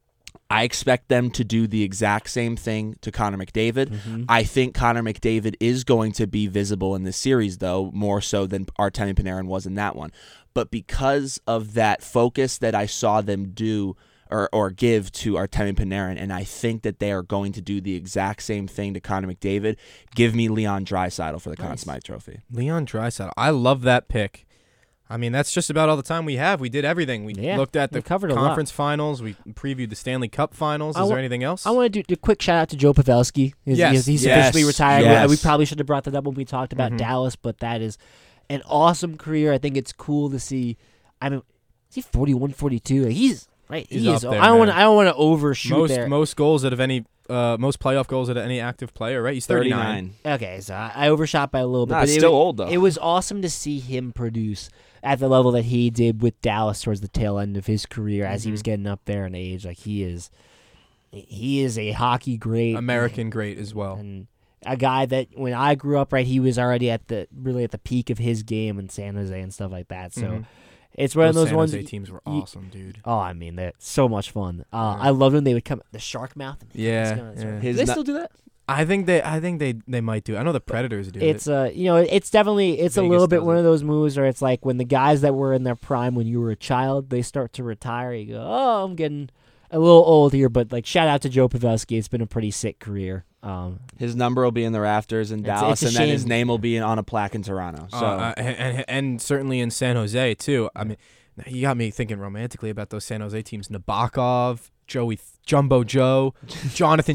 Speaker 4: I expect them to do the exact same thing to Connor McDavid. I think Connor McDavid is going to be visible in this series, though, more so than Artemi Panarin was in that one. But because of that focus that I saw them do or give to Artemi Panarin, and I think that they are going to do the exact same thing to Connor McDavid, give me Leon Draisaitl for the Conn Smythe Trophy.
Speaker 2: Leon Draisaitl. I love that pick. I mean, that's just about all the time we have. We did everything. We looked at the conference finals. We previewed the Stanley Cup finals. Is there anything else?
Speaker 3: I want to do a quick shout out to Joe Pavelski. He's officially retired.
Speaker 4: Yes.
Speaker 3: We probably should have brought that up when we talked about Dallas, but that is an awesome career. I think it's cool to see. I mean, is he 41, 42? He's right.
Speaker 2: He's
Speaker 3: he
Speaker 2: up
Speaker 3: is.
Speaker 2: there,
Speaker 3: I don't want to overshoot
Speaker 2: most goals out of any. Most playoff goals out of any active player, right? He's 39.
Speaker 3: Okay, so I overshot by a little bit.
Speaker 4: Nah,
Speaker 3: but
Speaker 4: still old, though.
Speaker 3: It was awesome to see him produce at the level that he did with Dallas towards the tail end of his career as he was getting up there in age. Like, he is a hockey great.
Speaker 2: American great as well.
Speaker 3: And a guy that when I grew up, right, he was already at the peak of his game in San Jose and stuff like that. So it's one of those
Speaker 2: San
Speaker 3: ones.
Speaker 2: Jose teams were awesome, dude.
Speaker 3: Oh, I mean, they're so much fun. I loved when they would come the shark mouth.
Speaker 2: Yeah.
Speaker 3: Do they still do that?
Speaker 2: I think they might do. I know the Predators do.
Speaker 3: It's it's definitely a little bit one of those moves where it's like when the guys that were in their prime when you were a child, they start to retire. You go, oh, I'm getting a little old here, but like shout out to Joe Pavelski. It's been a pretty sick career.
Speaker 4: His number will be in the rafters in Dallas, and then his name will be on a plaque in Toronto. So
Speaker 2: and certainly in San Jose too. I mean, you got me thinking romantically about those San Jose teams: Nabokov, Jumbo Joe, Jonathan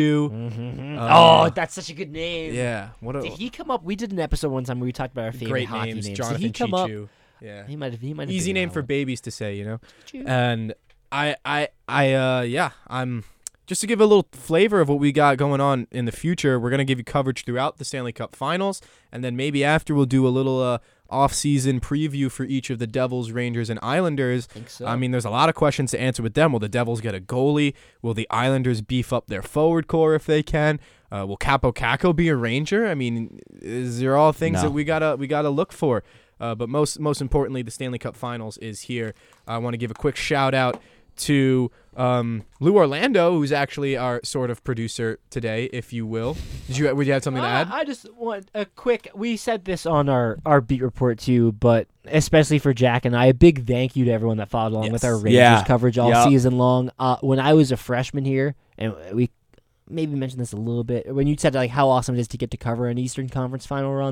Speaker 2: Chichu.
Speaker 3: That's such a good name.
Speaker 2: Yeah.
Speaker 3: Did he come up? We did an episode one time where we talked about our favorite hockey names.
Speaker 2: Jonathan
Speaker 3: Did he come
Speaker 2: Chichu.
Speaker 3: Up?
Speaker 2: Yeah.
Speaker 3: He might have.
Speaker 2: Easy name for babies to say, you know.
Speaker 3: Chichu.
Speaker 2: And I'm just to give a little flavor of what we got going on in the future. We're gonna give you coverage throughout the Stanley Cup Finals, and then maybe after we'll do a little off-season preview for each of the Devils, Rangers, and Islanders.
Speaker 3: I think so.
Speaker 2: I mean, there's a lot of questions to answer with them. Will the Devils get a goalie? Will the Islanders beef up their forward core if they can? Will Capo Caco be a Ranger? I mean, these are all things that we gotta look for. But most importantly, the Stanley Cup Finals is here. I want to give a quick shout out to Lou Orlando, who's actually our sort of producer today, if you will. Would you have something to add?
Speaker 3: I just want a quick. We said this on our beat report too, but especially for Jack and I, a big thank you to everyone that followed along with our Rangers coverage all season long. When I was a freshman here, and we maybe mentioned this a little bit when you said like how awesome it is to get to cover an Eastern Conference final run.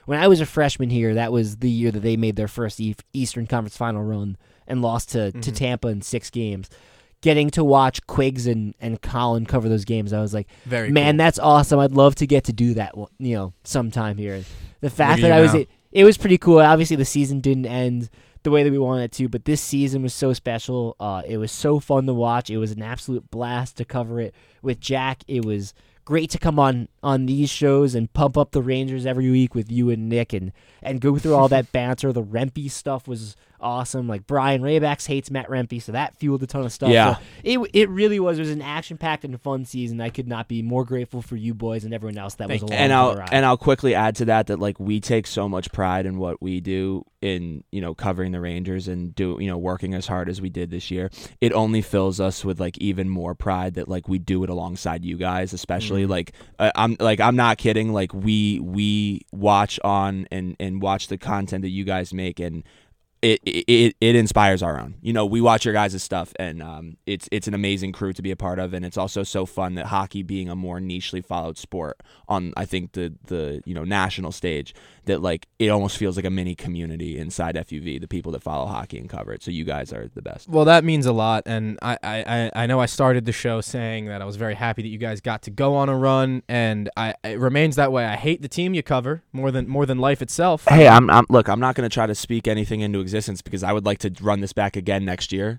Speaker 3: when I was a freshman here, that was the year that they made their first Eastern Conference Final run and lost to Tampa in 6 games. Getting to watch Quiggs and Colin cover those games, I was like,
Speaker 2: Very
Speaker 3: man,
Speaker 2: cool.
Speaker 3: that's awesome. I'd love to get to do that, sometime here. The fact
Speaker 2: Look
Speaker 3: that
Speaker 2: at you
Speaker 3: it was pretty cool. Obviously, the season didn't end the way that we wanted it to, but this season was so special. It was so fun to watch. It was an absolute blast to cover it with Jack. It was great to come on these shows and pump up the Rangers every week with you and Nick and go through all that banter. The Rempe stuff was awesome. Like Brian Raybacks hates Matt Rempe, so that fueled a ton of stuff.
Speaker 4: Yeah.
Speaker 3: So it really was. It was an action-packed and fun season. I could not be more grateful for you boys and everyone else that was along for the ride.
Speaker 4: And I'll quickly add to that like we take so much pride in what we do in covering the Rangers and working as hard as we did this year. It only fills us with like even more pride that like we do it alongside you guys, especially I'm not kidding. Like we watch on and watch the content that you guys make, and it inspires our own. We watch your guys' stuff, and it's an amazing crew to be a part of, and it's also so fun that hockey being a more nichely followed sport on, I think, the national stage, that like it almost feels like a mini community inside FUV, the people that follow hockey and cover it. So you guys are the best.
Speaker 2: Well, that means a lot, and I know I started the show saying that I was very happy that you guys got to go on a run, and it remains that way. I hate the team you cover more than life itself.
Speaker 4: Hey, I'm not going to try to speak anything into existence because I would like to run this back again next year.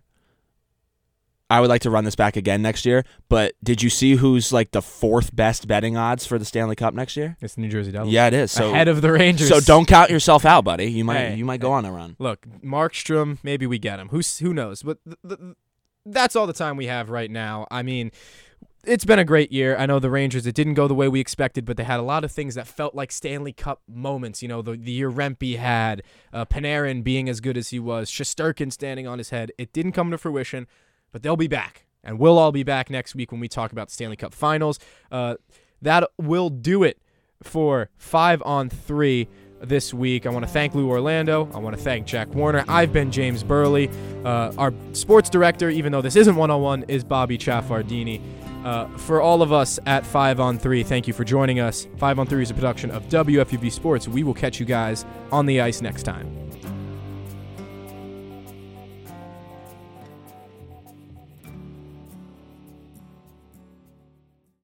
Speaker 4: But did you see who's like the 4th best betting odds for the Stanley Cup next year?
Speaker 2: It's the New Jersey Devils.
Speaker 4: Yeah, it is. So
Speaker 2: ahead of the Rangers.
Speaker 4: So don't count yourself out, buddy. You might go on a run.
Speaker 2: Look, Markstrom, maybe we get him. Who knows? But that's all the time we have right now. I mean, it's been a great year. I know the Rangers, it didn't go the way we expected, but they had a lot of things that felt like Stanley Cup moments. The year Rempe had, Panarin being as good as he was, Shesterkin standing on his head. It didn't come to fruition, but they'll be back. And we'll all be back next week when we talk about the Stanley Cup Finals. That will do it for 5 on 3 this week. I want to thank Lou Orlando. I want to thank Jack Warner. I've been James Burley. Our sports director, even though this isn't 101, is Bobby Chaffardini. For all of us at 5 on 3, thank you for joining us. 5 on 3 is a production of WFUV Sports. We will catch you guys on the ice next time.